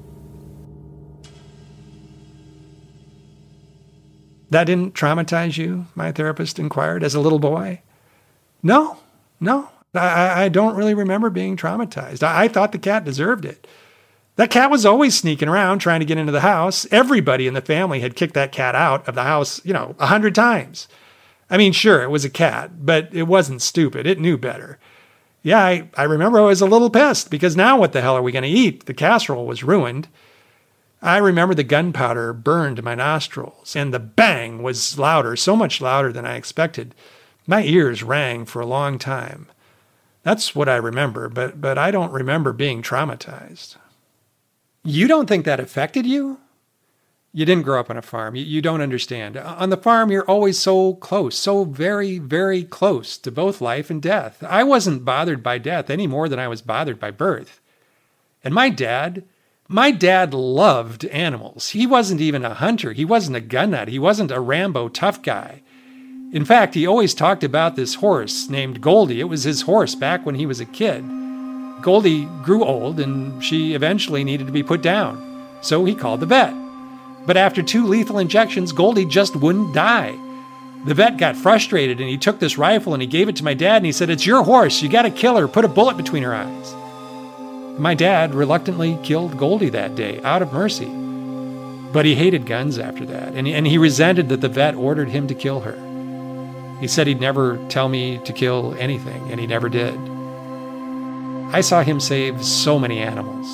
That didn't traumatize you, my therapist inquired, as a little boy? No, no, I, I don't really remember being traumatized. I, I thought the cat deserved it. That cat was always sneaking around trying to get into the house. Everybody in the family had kicked that cat out of the house, you know, a hundred times. I mean, sure, it was a cat, but it wasn't stupid. It knew better. Yeah, I, I remember I was a little pissed because now what the hell are we going to eat? The casserole was ruined. I remember the gunpowder burned my nostrils and the bang was louder, so much louder than I expected. My ears rang for a long time. That's what I remember, but but I don't remember being traumatized. You don't think that affected you? You didn't grow up on a farm. You, you don't understand. On the farm, you're always so close, so very, very close to both life and death. I wasn't bothered by death any more than I was bothered by birth. And my dad, my dad loved animals. He wasn't even a hunter. He wasn't a gun nut. He wasn't a Rambo tough guy. In fact, he always talked about this horse named Goldie. It was his horse back when he was a kid. Goldie grew old and she eventually needed to be put down. So he called the vet. But after two lethal injections, Goldie just wouldn't die. The vet got frustrated and he took this rifle and he gave it to my dad and he said, "It's your horse. You got to kill her. Put a bullet between her eyes." My dad reluctantly killed Goldie that day out of mercy. But he hated guns after that and he, and he resented that the vet ordered him to kill her. He said he'd never tell me to kill anything, and he never did. I saw him save so many animals.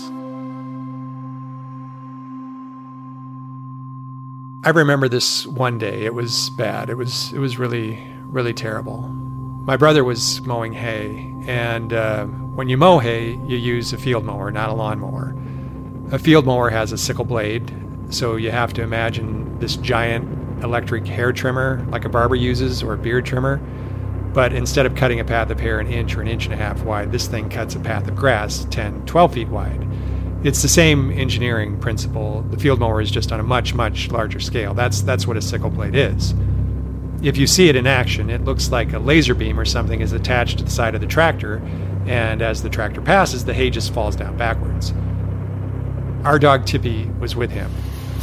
I remember this one day. It was bad. It was it was really, really terrible. My brother was mowing hay, and uh, when you mow hay, you use a field mower, not a lawnmower. A field mower has a sickle blade, so you have to imagine this giant electric hair trimmer like a barber uses or a beard trimmer. But instead of cutting a path of hair an inch or an inch and a half wide, this thing cuts a path of grass ten, twelve feet wide. It's the same engineering principle. The field mower is just on a much, much larger scale. That's that's what a sickle blade is. If you see it in action, it looks like a laser beam or something is attached to the side of the tractor, and as the tractor passes, the hay just falls down backwards. Our dog Tippy was with him.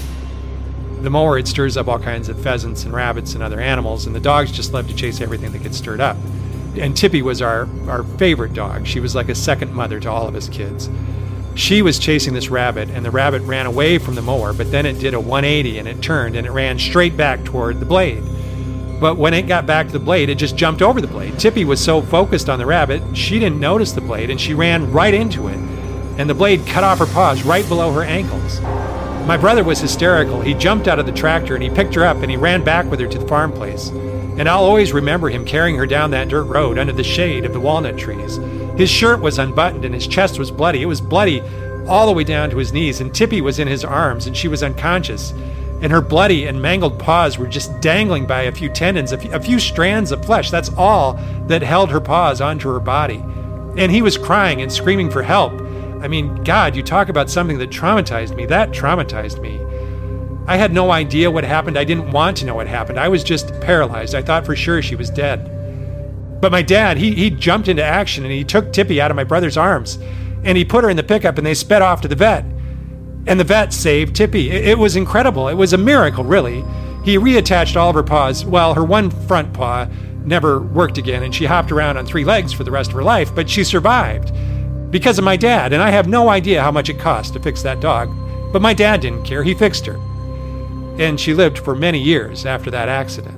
The mower, it stirs up all kinds of pheasants and rabbits and other animals, and the dogs just love to chase everything that gets stirred up. And Tippy was our, our favorite dog. She was like a second mother to all of us kids. She was chasing this rabbit, and the rabbit ran away from the mower, but then it did a one eighty, and it turned, and it ran straight back toward the blade. But when it got back to the blade, it just jumped over the blade. Tippy was so focused on the rabbit, she didn't notice the blade, and she ran right into it. And the blade cut off her paws right below her ankles. My brother was hysterical. He jumped out of the tractor and he picked her up and he ran back with her to the farm place. And I'll always remember him carrying her down that dirt road under the shade of the walnut trees. His shirt was unbuttoned and his chest was bloody. It was bloody all the way down to his knees, and Tippy was in his arms and she was unconscious. And her bloody and mangled paws were just dangling by a few tendons, a few, a few strands of flesh. That's all that held her paws onto her body. And he was crying and screaming for help. I mean, God, you talk about something that traumatized me. That traumatized me. I had no idea what happened. I didn't want to know what happened. I was just paralyzed. I thought for sure she was dead. But my dad, he, he jumped into action and he took Tippy out of my brother's arms and he put her in the pickup and they sped off to the vet. And the vet saved Tippy. It, it was incredible. It was a miracle, really. He reattached all of her paws. Well, her one front paw never worked again and she hopped around on three legs for the rest of her life, but she survived. Because of my dad, and I have no idea how much it cost to fix that dog. But my dad didn't care. He fixed her. And she lived for many years after that accident.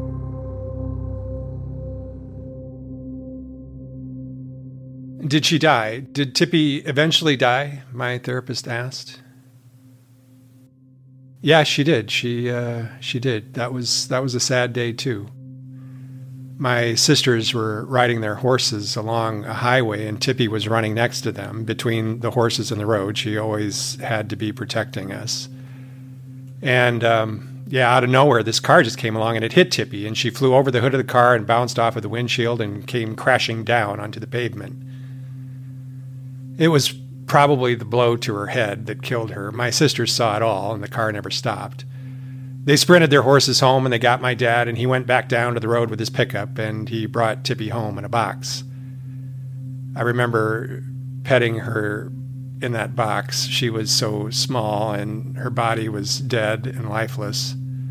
Did she die? Did Tippy eventually die? My therapist asked. Yeah, she did. She uh, she did. That was that was a sad day too. My sisters were riding their horses along a highway, and Tippy was running next to them between the horses and the road. She always had to be protecting us. And um, yeah, out of nowhere, this car just came along and it hit Tippy, and she flew over the hood of the car and bounced off of the windshield and came crashing down onto the pavement. It was probably the blow to her head that killed her. My sisters saw it all, and the car never stopped. They sprinted their horses home, and they got my dad, and he went back down to the road with his pickup, and he brought Tippy home in a box. I remember petting her in that box. She was so small, and her body was dead and lifeless.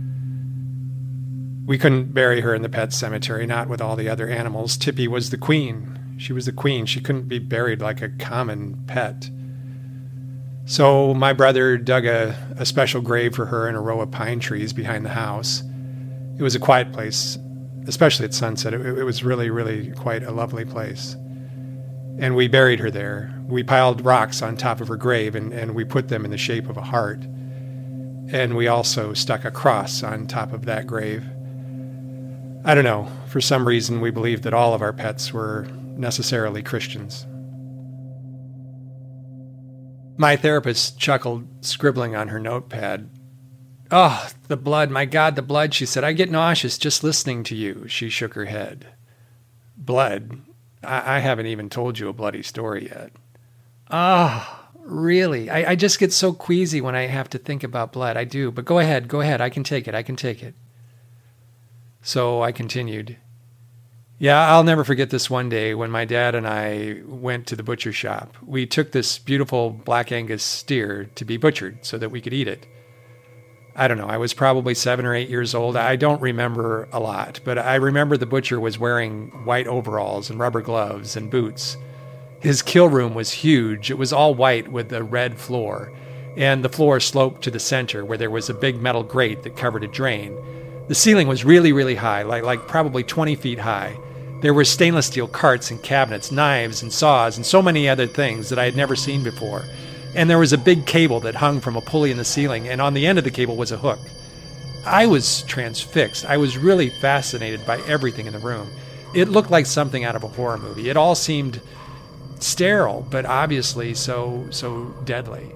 We couldn't bury her in the pet cemetery, not with all the other animals. Tippy was the queen. She was the queen. She couldn't be buried like a common pet. So my brother dug a, a special grave for her in a row of pine trees behind the house. It was a quiet place, especially at sunset. It, it was really, really quite a lovely place. And we buried her there. We piled rocks on top of her grave, and, and we put them in the shape of a heart. And we also stuck a cross on top of that grave. I don't know. For some reason, we believed that all of our pets were necessarily Christians. My therapist chuckled, scribbling on her notepad. Oh, the blood, my God, the blood, she said. I get nauseous just listening to you. She shook her head. Blood? I, I haven't even told you a bloody story yet. Ah, oh, really? I, I just get so queasy when I have to think about blood. I do. But go ahead, go ahead. I can take it. I can take it. So I continued. Yeah, I'll never forget this one day when my dad and I went to the butcher shop. We took this beautiful Black Angus steer to be butchered so that we could eat it. I don't know, I was probably seven or eight years old. I don't remember a lot, but I remember the butcher was wearing white overalls and rubber gloves and boots. His kill room was huge. It was all white with a red floor, and the floor sloped to the center where there was a big metal grate that covered a drain. The ceiling was really, really high, like, like probably twenty feet high. There were stainless steel carts and cabinets, knives and saws, and so many other things that I had never seen before. And there was a big cable that hung from a pulley in the ceiling, and on the end of the cable was a hook. I was transfixed. I was really fascinated by everything in the room. It looked like something out of a horror movie. It all seemed sterile, but obviously so, so deadly.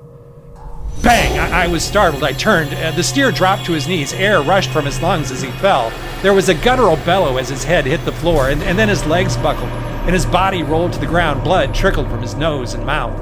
Bang! I, I was startled. I turned. Uh, the steer dropped to his knees. Air rushed from his lungs as he fell. There was a guttural bellow as his head hit the floor, and, and then his legs buckled, and his body rolled to the ground. Blood trickled from his nose and mouth.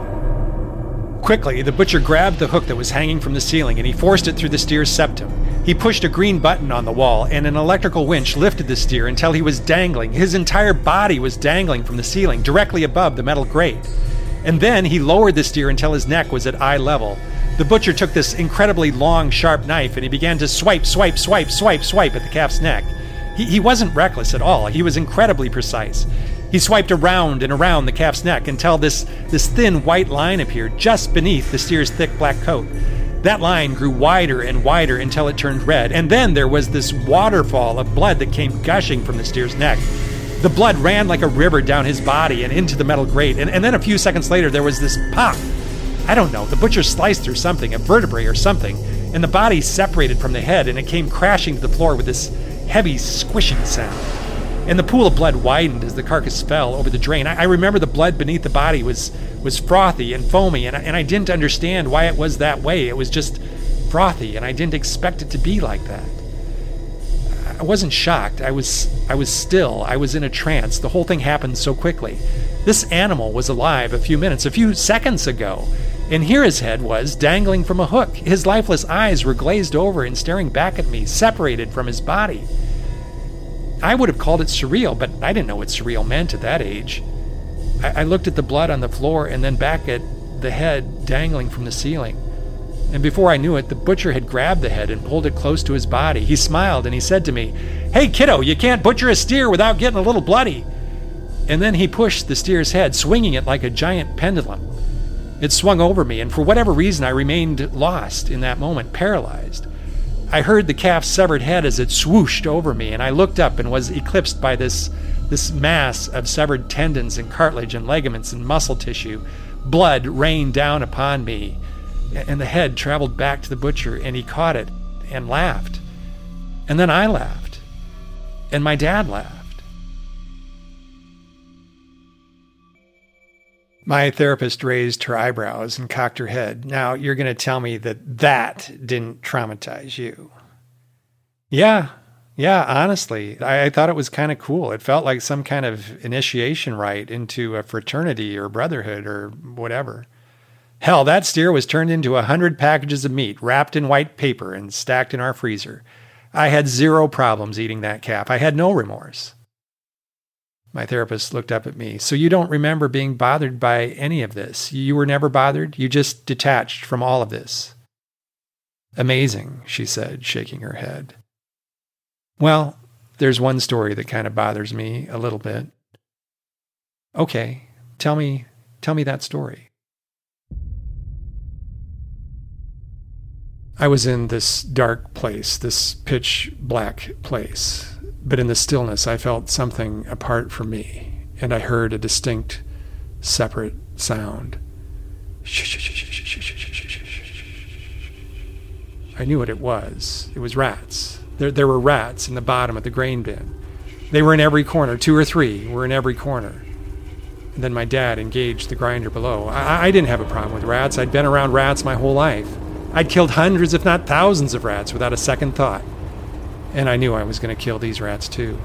Quickly, the butcher grabbed the hook that was hanging from the ceiling, and he forced it through the steer's septum. He pushed a green button on the wall, and an electrical winch lifted the steer until he was dangling. His entire body was dangling from the ceiling, directly above the metal grate. And then he lowered the steer until his neck was at eye level. The butcher took this incredibly long, sharp knife, and he began to swipe, swipe, swipe, swipe, swipe at the calf's neck. He, he wasn't reckless at all. He was incredibly precise. He swiped around and around the calf's neck until this, this thin white line appeared just beneath the steer's thick black coat. That line grew wider and wider until it turned red, and then there was this waterfall of blood that came gushing from the steer's neck. The blood ran like a river down his body and into the metal grate, and, and then a few seconds later there was this pop. I don't know, the butcher sliced through something, a vertebrae or something, and the body separated from the head, and it came crashing to the floor with this heavy squishing sound. And the pool of blood widened as the carcass fell over the drain. I, I remember the blood beneath the body was was frothy and foamy, and I, and I didn't understand why it was that way. It was just frothy, and I didn't expect it to be like that. I wasn't shocked. I was I was still. I was in a trance. The whole thing happened so quickly. This animal was alive a few minutes, a few seconds ago. And here his head was, dangling from a hook. His lifeless eyes were glazed over and staring back at me, separated from his body. I would have called it surreal, but I didn't know what surreal meant at that age. I, I looked at the blood on the floor and then back at the head dangling from the ceiling. And before I knew it, the butcher had grabbed the head and pulled it close to his body. He smiled and he said to me, "Hey, kiddo, you can't butcher a steer without getting a little bloody." And then he pushed the steer's head, swinging it like a giant pendulum. It swung over me, and for whatever reason, I remained lost in that moment, paralyzed. I heard the calf's severed head as it swooshed over me, and I looked up and was eclipsed by this, this mass of severed tendons and cartilage and ligaments and muscle tissue. Blood rained down upon me, and the head traveled back to the butcher, and he caught it and laughed. And then I laughed, and my dad laughed. My therapist raised her eyebrows and cocked her head. Now, you're going to tell me that that didn't traumatize you. Yeah, yeah, honestly. I, I thought it was kind of cool. It felt like some kind of initiation rite into a fraternity or brotherhood or whatever. Hell, that steer was turned into a hundred packages of meat wrapped in white paper and stacked in our freezer. I had zero problems eating that calf. I had no remorse. My therapist looked up at me. So you don't remember being bothered by any of this? You were never bothered? You just detached from all of this? Amazing, she said, shaking her head. Well, there's one story that kind of bothers me a little bit. Okay, tell me, tell me that story. I was in this dark place, this pitch black place. But in the stillness, I felt something apart from me, and I heard a distinct, separate sound. I knew what it was. It was rats. There, there were rats in the bottom of the grain bin. They were in every corner. Two or three were in every corner. And then my dad engaged the grinder below. I, I didn't have a problem with rats. I'd been around rats my whole life. I'd killed hundreds, if not thousands, of rats without a second thought. And I knew I was going to kill these rats too.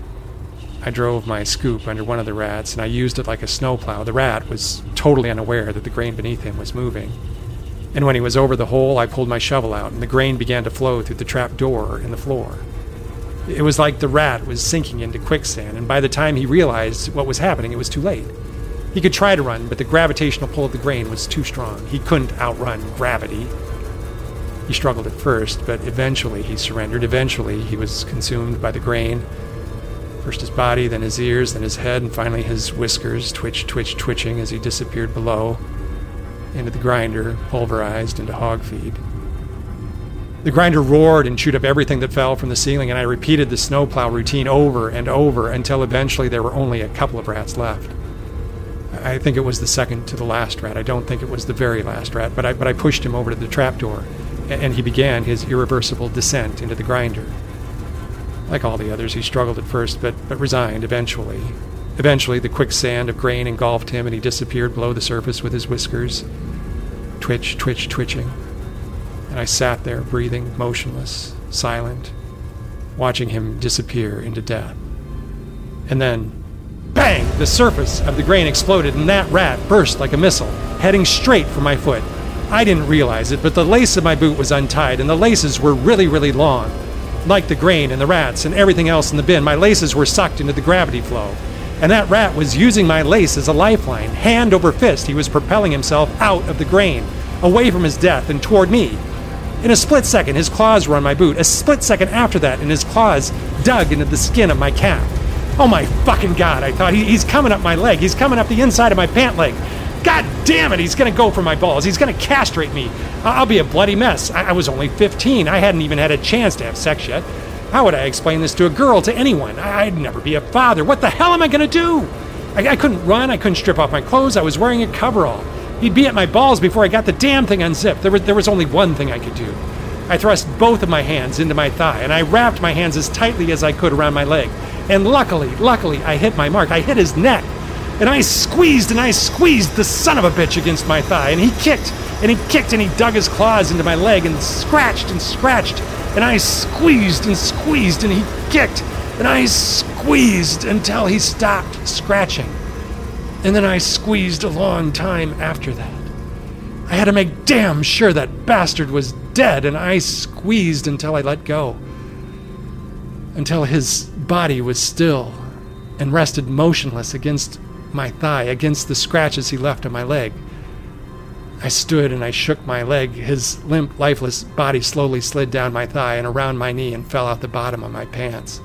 I drove my scoop under one of the rats, and I used it like a snowplow. The rat was totally unaware that the grain beneath him was moving. And when he was over the hole, I pulled my shovel out, and the grain began to flow through the trap door in the floor. It was like the rat was sinking into quicksand, and by the time he realized what was happening, it was too late. He could try to run, but the gravitational pull of the grain was too strong. He couldn't outrun gravity. He struggled at first, but eventually he surrendered. Eventually he was consumed by the grain. First his body, then his ears, then his head, and finally his whiskers, twitch, twitch, twitching as he disappeared below, into the grinder, pulverized into hog feed. The grinder roared and chewed up everything that fell from the ceiling, and I repeated the snowplow routine over and over until eventually there were only a couple of rats left. I think it was the second to the last rat. I don't think it was the very last rat, but I, but I pushed him over to the trapdoor, and he began his irreversible descent into the grinder. Like all the others, he struggled at first, but, but resigned eventually. Eventually, the quicksand of grain engulfed him, and he disappeared below the surface with his whiskers, twitch, twitch, twitching. And I sat there, breathing, motionless, silent, watching him disappear into death. And then, bang! The surface of the grain exploded, and that rat burst like a missile, heading straight for my foot. I didn't realize it, but the lace of my boot was untied, and the laces were really, really long. Like the grain and the rats and everything else in the bin, my laces were sucked into the gravity flow. And that rat was using my lace as a lifeline. Hand over fist, he was propelling himself out of the grain, away from his death and toward me. In a split second, his claws were on my boot. A split second after that, and his claws dug into the skin of my calf. Oh my fucking God, I thought, he, he's coming up my leg. He's coming up the inside of my pant leg. God damn it, he's going to go for my balls. He's going to castrate me. I'll be a bloody mess. I, I was only fifteen. I hadn't even had a chance to have sex yet. How would I explain this to a girl, to anyone? I, I'd never be a father. What the hell am I going to do? I, I couldn't run. I couldn't strip off my clothes. I was wearing a coverall. He'd be at my balls before I got the damn thing unzipped. There was, there was only one thing I could do. I thrust both of my hands into my thigh, and I wrapped my hands as tightly as I could around my leg. And luckily, luckily, I hit my mark. I hit his neck. And I squeezed and I squeezed the son of a bitch against my thigh. And he kicked and he kicked and he dug his claws into my leg and scratched and scratched. And I squeezed and squeezed and he kicked. And I squeezed until he stopped scratching. And then I squeezed a long time after that. I had to make damn sure that bastard was dead, and I squeezed until I let go. Until his body was still and rested motionless against my thigh, against the scratches he left on my leg. I stood and I shook my leg. His limp, lifeless body slowly slid down my thigh and around my knee and fell out the bottom of my pants.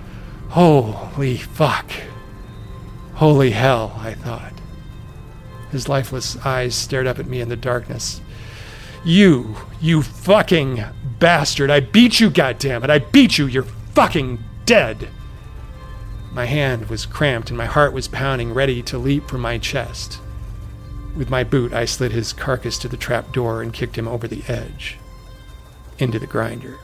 Holy fuck. Holy hell, I thought. His lifeless eyes stared up at me in the darkness. You, you fucking bastard. I beat you, goddammit. I beat you. You're fucking dead. My hand was cramped and my heart was pounding, ready to leap from my chest. With my boot, I slid his carcass to the trap door and kicked him over the edge, into the grinder.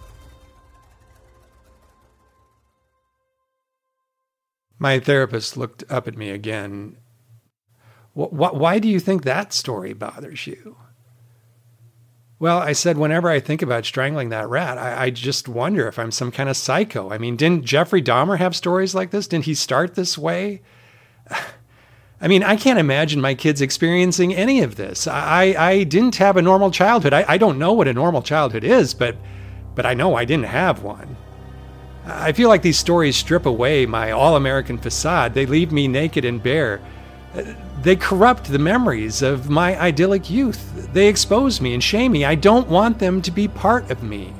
My therapist looked up at me again. Why do you think that story bothers you? Well, I said, whenever I think about strangling that rat, I, I just wonder if I'm some kind of psycho. I mean, didn't Jeffrey Dahmer have stories like this? Didn't he start this way? I mean, I can't imagine my kids experiencing any of this. I, I didn't have a normal childhood. I, I don't know what a normal childhood is, but, but I know I didn't have one. I feel like these stories strip away my all-American facade. They leave me naked and bare. They corrupt the memories of my idyllic youth. They expose me and shame me. I don't want them to be part of me.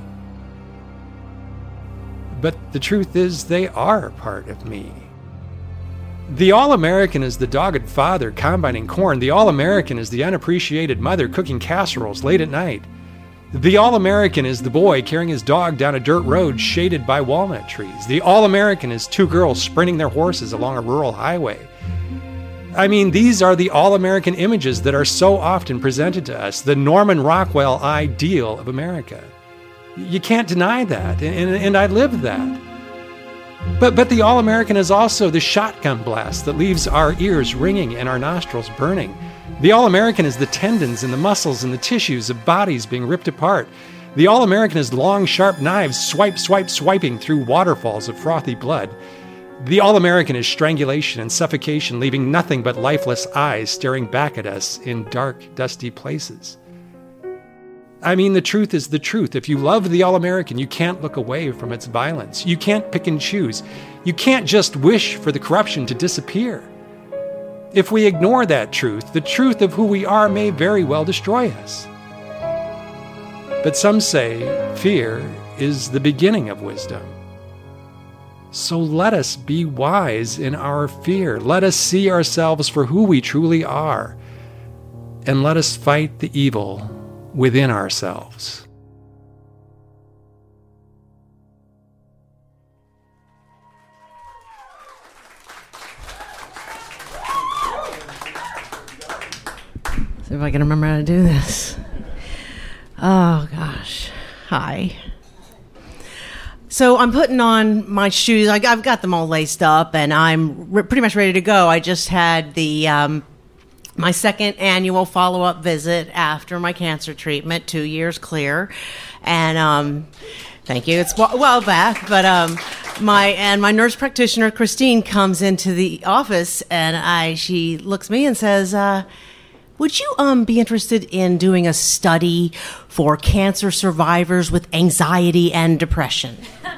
But the truth is, they are part of me. The All-American is the dogged father combining corn. The All-American is the unappreciated mother cooking casseroles late at night. The All-American is the boy carrying his dog down a dirt road shaded by walnut trees. The All-American is two girls sprinting their horses along a rural highway. I mean, these are the all-American images that are so often presented to us, the Norman Rockwell ideal of America. You can't deny that, and, and I live that. But, but the all-American is also the shotgun blast that leaves our ears ringing and our nostrils burning. The all-American is the tendons and the muscles and the tissues of bodies being ripped apart. The all-American is long, sharp knives swipe, swipe, swiping through waterfalls of frothy blood. The All-American is strangulation and suffocation, leaving nothing but lifeless eyes staring back at us in dark, dusty places. I mean, the truth is the truth. If you love the All-American, you can't look away from its violence. You can't pick and choose. You can't just wish for the corruption to disappear. If we ignore that truth, the truth of who we are may very well destroy us. But some say fear is the beginning of wisdom. So let us be wise in our fear. Let us see ourselves for who we truly are. And let us fight the evil within ourselves. See if I can remember how to do this. Oh, gosh. Hi. So I'm putting on my shoes. I, I've got them all laced up, and I'm re- pretty much ready to go. I just had the um, my second annual follow-up visit after my cancer treatment, two years clear. And um, thank you. It's a while back, but um, my and my nurse practitioner, Christine, comes into the office, and I she looks at me and says, uh, would you um, be interested in doing a study for cancer survivors with anxiety and depression?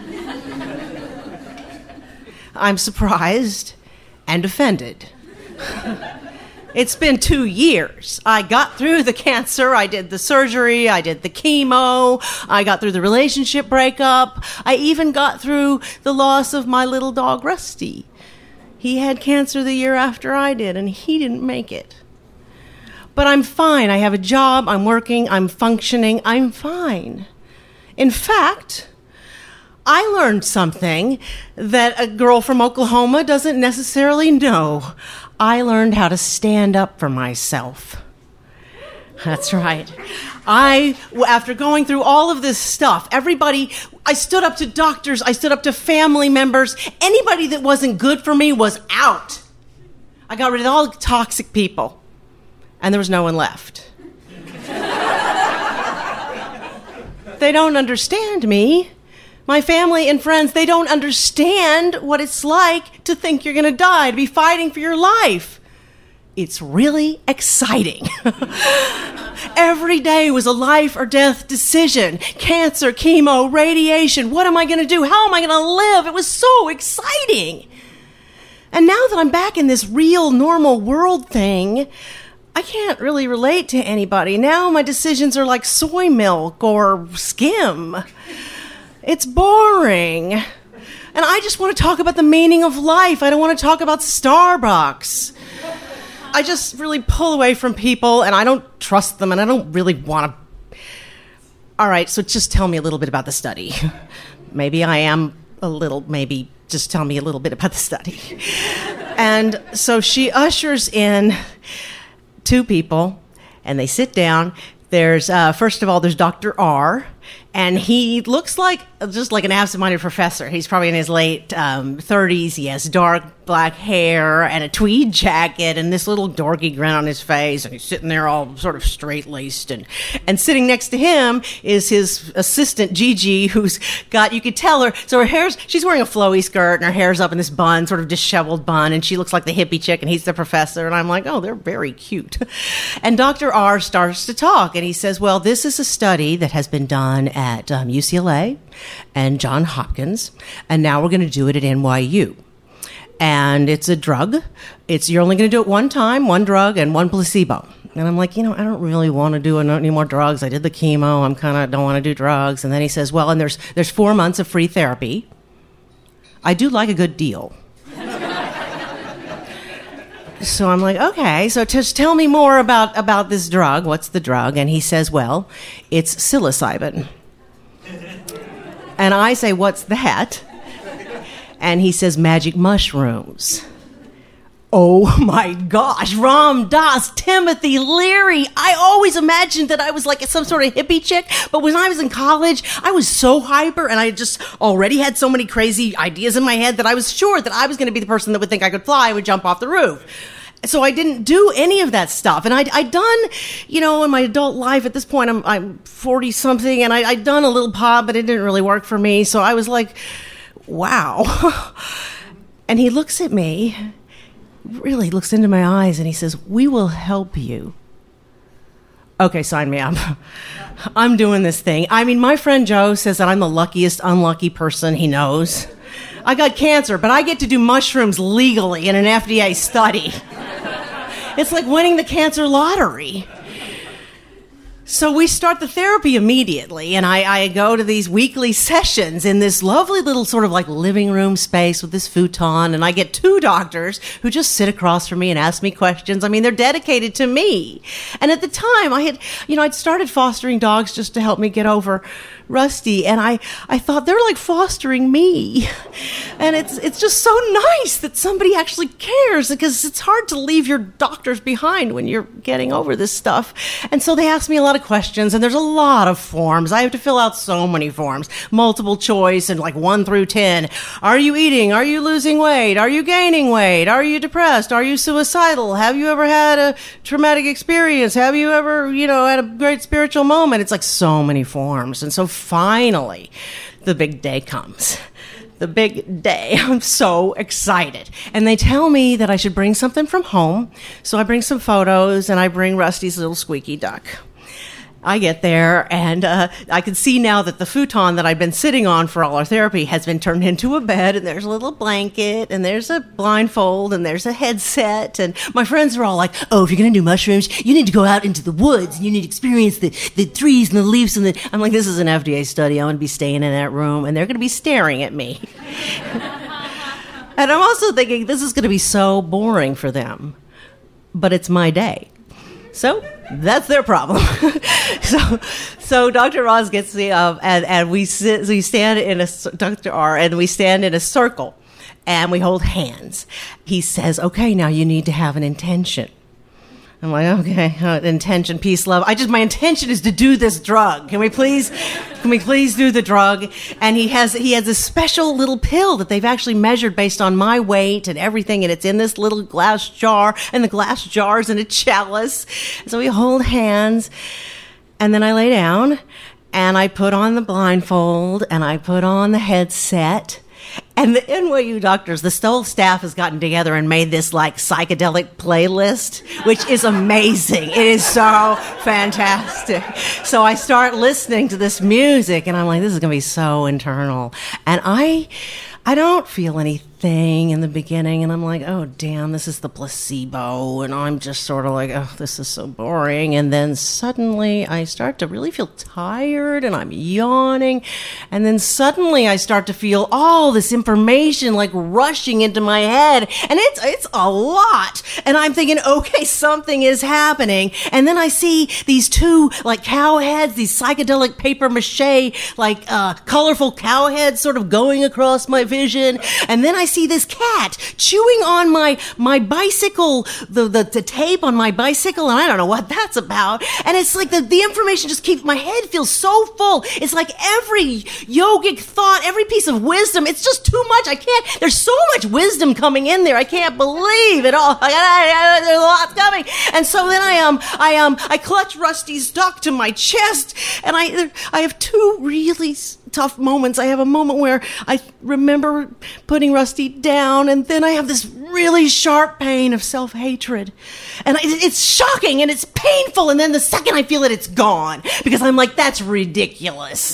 I'm surprised and offended. It's been two years. I got through the cancer. I did the surgery. I did the chemo. I got through the relationship breakup. I even got through the loss of my little dog, Rusty. He had cancer the year after I did, and he didn't make it. But I'm fine. I have a job. I'm working. I'm functioning. I'm fine. In fact, I learned something that a girl from Oklahoma doesn't necessarily know. I learned how to stand up for myself. That's right. I, after going through all of this stuff, everybody, I stood up to doctors, I stood up to family members. Anybody that wasn't good for me was out. I got rid of all the toxic people, and there was no one left. They don't understand me. My family and friends, they don't understand what it's like to think you're going to die, to be fighting for your life. It's really exciting. Every day was a life or death decision. Cancer, chemo, radiation. What am I going to do? How am I going to live? It was so exciting. And now that I'm back in this real normal world thing, I can't really relate to anybody. Now my decisions are like soy milk or skim. It's boring. And I just want to talk about the meaning of life. I don't want to talk about Starbucks. I just really pull away from people, and I don't trust them, and I don't really want to. All right, so just tell me a little bit about the study. Maybe I am a little, maybe just tell me a little bit about the study. And so she ushers in two people, and they sit down. There's, uh, first of all, there's Doctor R, and he looks like just like an absent-minded professor. He's probably in his late um, thirties. He has dark black hair and a tweed jacket and this little dorky grin on his face. And he's sitting there all sort of straight-laced. And, and sitting next to him is his assistant, Gigi, who's got, you could tell her, so her hair's, she's wearing a flowy skirt and her hair's up in this bun, sort of disheveled bun. And she looks like the hippie chick and he's the professor. And I'm like, oh, they're very cute. And Doctor R starts to talk and he says, well, this is a study that has been done at um, U C L A and Johns Hopkins, and now we're going to do it at N Y U. And it's a drug. It's you're only going to do it one time, one drug, and one placebo. And I'm like, you know, I don't really want to do any more drugs. I did the chemo. I'm kind of don't want to do drugs. And then he says, well, and there's there's four months of free therapy. I do like a good deal. So I'm like, okay, so just tell me more about, about this drug. What's the drug? And he says, well, it's psilocybin. And I say, what's that? And he says, magic mushrooms. Oh my gosh, Ram Dass, Timothy Leary. I always imagined that I was like some sort of hippie chick, but when I was in college, I was so hyper and I just already had so many crazy ideas in my head that I was sure that I was going to be the person that would think I could fly and would jump off the roof. So I didn't do any of that stuff. And I'd, I'd done, you know, in my adult life, at this point, I'm, I'm forty something, and I, I'd done a little pot, but it didn't really work for me. So I was like, wow. And he looks at me, really looks into my eyes, and he says, we will help you. Okay, sign me up. I'm doing this thing. I mean, my friend Joe says that I'm the luckiest unlucky person he knows. I got cancer, but I get to do mushrooms legally in an F D A study. It's like winning the cancer lottery. So we start the therapy immediately, and I, I go to these weekly sessions in this lovely little sort of like living room space with this futon, and I get two doctors who just sit across from me and ask me questions. I mean, they're dedicated to me. And at the time, I had, you know, I'd started fostering dogs just to help me get over Rusty, and I, I thought they're like fostering me. And it's it's just so nice that somebody actually cares, because it's hard to leave your doctors behind when you're getting over this stuff. And so they ask me a lot of questions, and there's a lot of forms. I have to fill out so many forms, multiple choice and like one through ten. Are you eating? Are you losing weight? Are you gaining weight? Are you depressed? Are you suicidal? Have you ever had a traumatic experience? Have you ever, you know, had a great spiritual moment? It's like so many forms. And so finally, the big day comes. The big day. I'm so excited. And they tell me that I should bring something from home. So I bring some photos, and I bring Rusty's little squeaky duck. I get there, and uh, I can see now that the futon that I've been sitting on for all our therapy has been turned into a bed, and there's a little blanket, and there's a blindfold, and there's a headset, and my friends are all like, oh, if you're going to do mushrooms, you need to go out into the woods, and you need to experience the, the trees and the leaves, and the... I'm like, this is an F D A study. I'm going to be staying in that room, and they're going to be staring at me. And I'm also thinking, this is going to be so boring for them, but it's my day. So that's their problem. so, so Doctor Ross gets the uh, and and we sit, we stand in a Doctor R and we stand in a circle, and we hold hands. He says, "Okay, now you need to have an intention." I'm like, okay, uh, intention, peace, love. I just, my intention is to do this drug. Can we please, can we please do the drug? And he has, he has a special little pill that they've actually measured based on my weight and everything. And it's in this little glass jar, and the glass jar's in a chalice. So we hold hands, and then I lay down, and I put on the blindfold, and I put on the headset. And the N Y U doctors, the whole staff has gotten together and made this like psychedelic playlist, which is amazing. It is so fantastic. So I start listening to this music, and I'm like, this is going to be so internal. And I, I don't feel anything. thing in the beginning, and I'm like, oh, damn, this is the placebo, and I'm just sort of like, oh, this is so boring. And then suddenly I start to really feel tired, and I'm yawning, and then suddenly I start to feel all this information like rushing into my head, and it's it's a lot, and I'm thinking, okay, something is happening. And then I see these two like cow heads, these psychedelic paper mache, like uh, colorful cow heads sort of going across my vision, and then I see this cat chewing on my my bicycle, the, the the tape on my bicycle, and I don't know what that's about. And it's like the, the information just keeps, my head feels so full. It's like every yogic thought, every piece of wisdom, it's just too much. I can't, there's so much wisdom coming in there. I can't believe it all. There's a lot coming. And so then I um I um I clutch Rusty's duck to my chest, and I I have two really tough moments. I have a moment where I remember putting Rusty down, and then I have this really sharp pain of self-hatred. And I, it's shocking and it's painful, and then the second I feel it, it's gone. Because I'm like, that's ridiculous.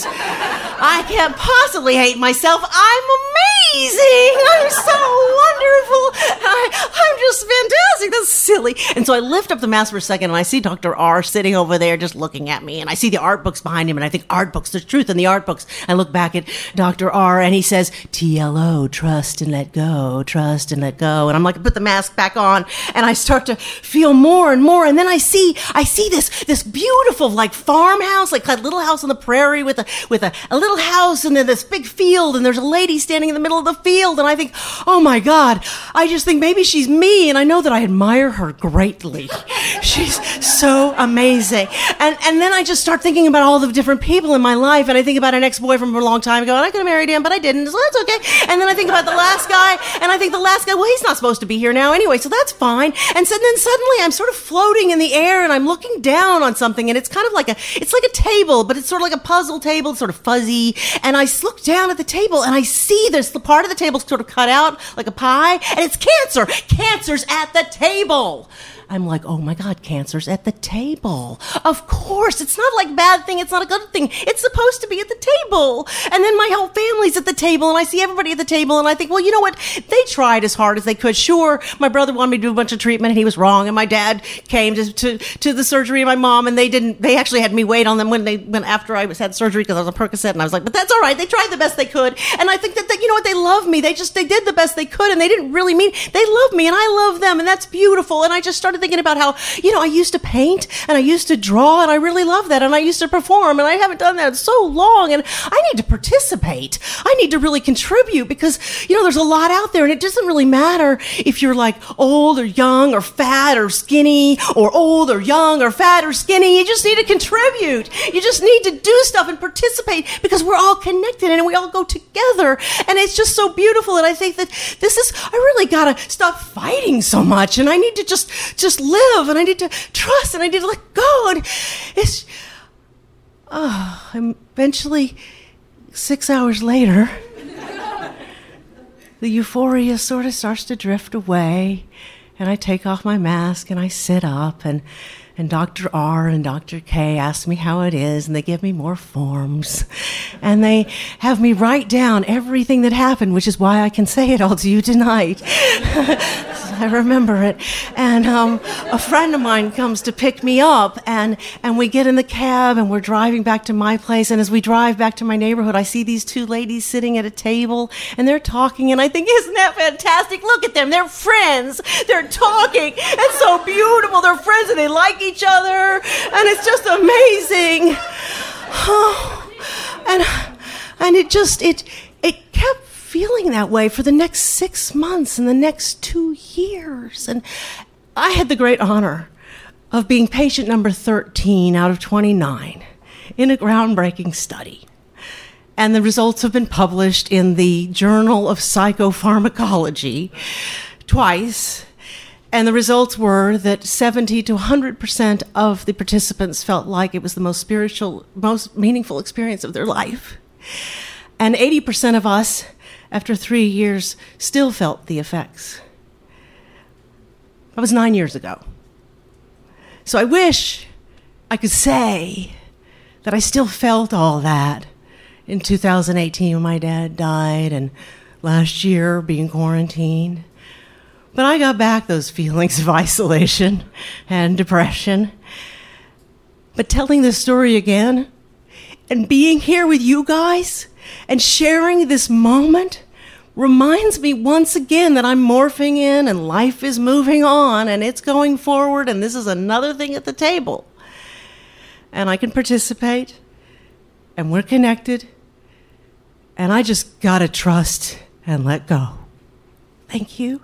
I can't possibly hate myself. I'm amazing. I'm so wonderful. I, I'm just fantastic. That's silly. And so I lift up the mask for a second, and I see Doctor R sitting over there just looking at me, and I see the art books behind him, and I think, art books, there's truth in the art books. I look back at Doctor R, and he says, T L O, trust and let go, trust and let go. And I'm like, I put the mask back on, and I start to feel more and more. And then I see, I see this, this beautiful, like, farmhouse, like a little house on the prairie with a, with a, a little house, and then this big field, and there's a lady standing in the middle of the field. And I think, oh my God, I just think maybe she's me. And I know that I admire her greatly. She's so amazing. And, and then I just start thinking about all the different people in my life. And I think about an ex-boyfriend from a long time ago, and I could have married him, but I didn't, so that's okay. And then I think about the last guy, and I think the last guy, well, he's not supposed to be here now anyway, so that's fine. And so then suddenly I'm sort of floating in the air, and I'm looking down on something, and it's kind of like a, it's like a table, but it's sort of like a puzzle table, it's sort of fuzzy. And I look down at the table, and I see there's the part of the table sort of cut out like a pie, and it's cancer. Cancer's at the table. I'm like, oh my God, cancer's at the table. Of course, it's not like a bad thing. It's not a good thing. It's supposed to be at the table. And then my whole family's at the table, and I see everybody at the table, and I think, well, you know what? They tried as hard as they could. Sure, my brother wanted me to do a bunch of treatment, and he was wrong. And my dad came to to, to the surgery, and my mom, and they didn't. They actually had me wait on them when they when after I was had surgery because I was on Percocet, and I was like, but that's all right. They tried the best they could, and I think that, that you know what? They love me. They just they did the best they could, and they didn't really mean. They love me, and I love them, and that's beautiful. And I just started thinking about how, you know, I used to paint, and I used to draw, and I really love that, and I used to perform, and I haven't done that in so long, and I need to participate. I need to really contribute because, you know, there's a lot out there, and it doesn't really matter if you're like old or young or fat or skinny or old or young or fat or skinny. You just need to contribute. You just need to do stuff and participate because we're all connected and we all go together, and it's just so beautiful. And I think that this is, I really gotta stop fighting so much, and I need to just, just live, and I need to trust, and I need to let go. And it's, oh, I'm eventually, six hours later, the euphoria sort of starts to drift away, and I take off my mask, and I sit up, and and Doctor R and Doctor K ask me how it is, and they give me more forms, and they have me write down everything that happened, which is why I can say it all to you tonight. I remember it. And um, a friend of mine comes to pick me up, and, and we get in the cab, and we're driving back to my place, and as we drive back to my neighborhood, I see these two ladies sitting at a table, and they're talking, and I think, isn't that fantastic? Look at them. They're friends. They're talking. It's so beautiful. They're friends, and they like each other, and it's just amazing. Oh, and and it just, it it kept feeling that way for the next six months and the next two years. And I had the great honor of being patient number thirteen out of twenty-nine in a groundbreaking study. And the results have been published in the Journal of Psychopharmacology twice. And the results were that seventy to one hundred percent of the participants felt like it was the most spiritual, most meaningful experience of their life. And eighty percent of us, after three years, still felt the effects. That was nine years ago. So I wish I could say that I still felt all that in two thousand eighteen when my dad died, and last year being quarantined. But I got back those feelings of isolation and depression. But telling this story again and being here with you guys and sharing this moment reminds me once again that I'm morphing in and life is moving on and it's going forward and this is another thing at the table. And I can participate and we're connected and I just gotta trust and let go. Thank you.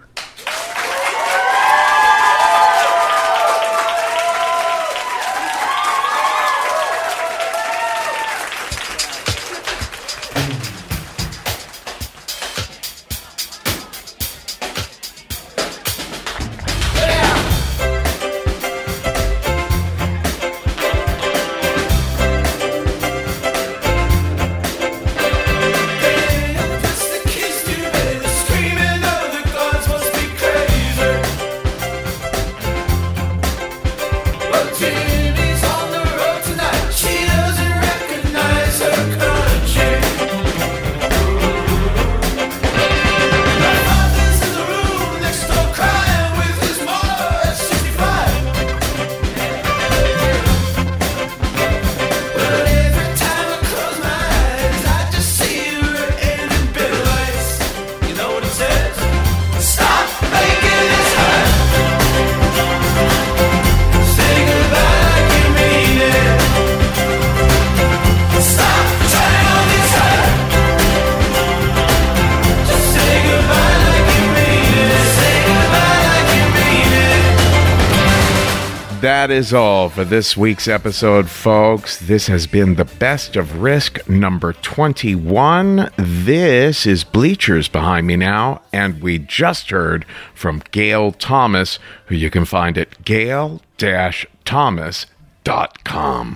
That is all for this week's episode, folks. This has been the Best of Risk number twenty-one. This is Bleachers behind me now, and we just heard from Gail Thomas, who you can find at gail dash thomas dot com.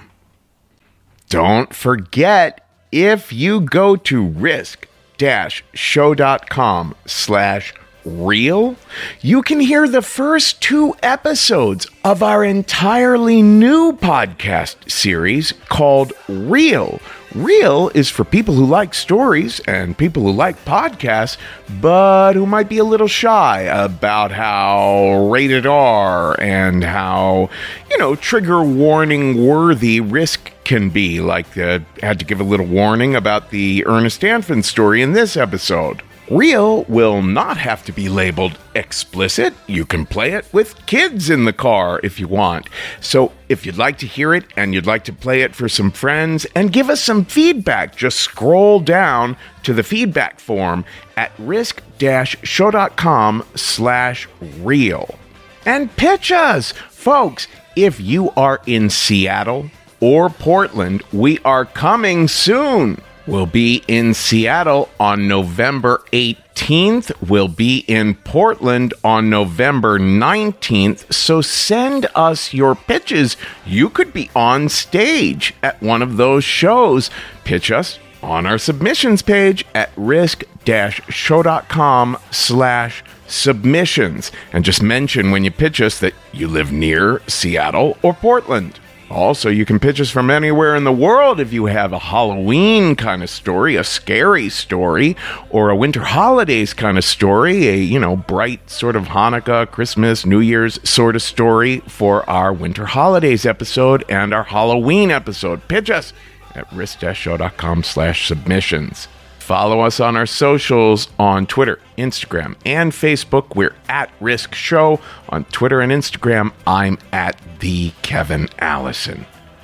Don't forget, if you go to risk dash show dot com slash real, you can hear the first two episodes of our entirely new podcast series called Real. Real is for people who like stories and people who like podcasts, but who might be a little shy about how rated R and how, you know, trigger warning worthy risk can be. Like, uh, had to give a little warning about the Ernest Anfin story in this episode. Real will not have to be labeled explicit. You can play it with kids in the car if you want. So if you'd like to hear it and you'd like to play it for some friends and give us some feedback, just scroll down to the feedback form at risk dash show dot com slash real. And pitch us! Folks, if you are in Seattle or Portland, we are coming soon. We'll be in Seattle on November eighteenth. We'll be in Portland on November nineteenth. So send us your pitches. You could be on stage at one of those shows. Pitch us on our submissions page at risk dash show dot com slash submissions. And just mention when you pitch us that you live near Seattle or Portland. Also, you can pitch us from anywhere in the world if you have a Halloween kind of story, a scary story, or a winter holidays kind of story, a, you know, bright sort of Hanukkah, Christmas, New Year's sort of story for our winter holidays episode and our Halloween episode. Pitch us at risk dash show dot com slash submissions. Follow us on our socials on Twitter, Instagram, and Facebook. We're at Risk Show. On Twitter and Instagram, I'm at the Kevin Allison.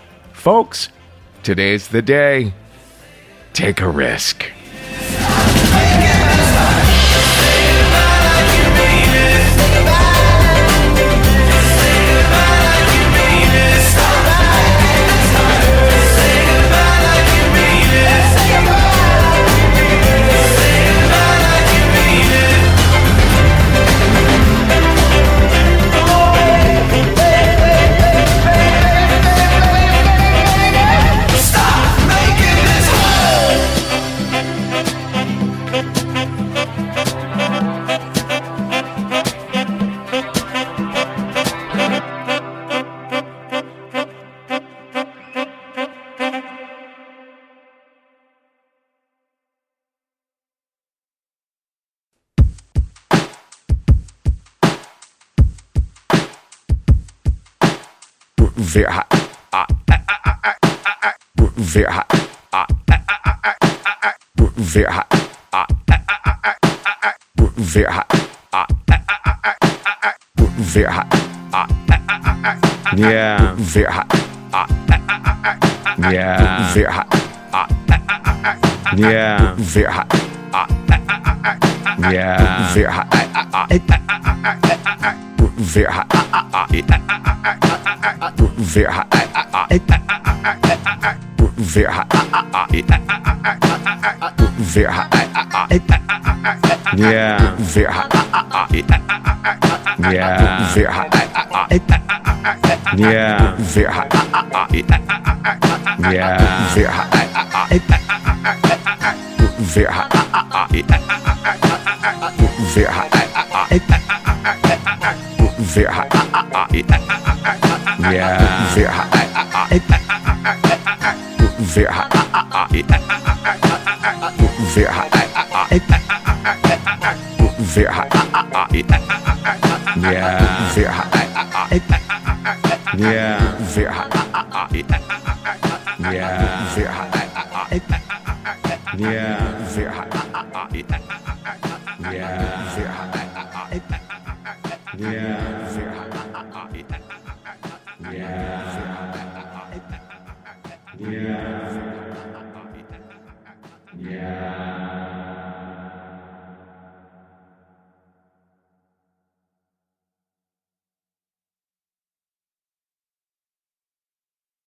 Folks, today's the day. Take a risk. Very hot. Very hot. Very hot. Very hot. Very hot. Yeah. Very hot. Yeah. Very hot. Yeah. Very hot. Yeah. Very hot. Very hot. Very hot. Very hot. Very hot. Yeah. Very hot. Yeah. Very hot. Yeah. Very hot. Yeah. Very hot. Very hot. Very hot. Very hot. Yeah. Very hot. Very hot. Very hot. Very hot. Yeah. Very hot. Yeah. Very hot. Yeah. Very hot. Yeah. Very hot. Yeah. Very hot. Yeah. Very hot. Yeah. Yeah.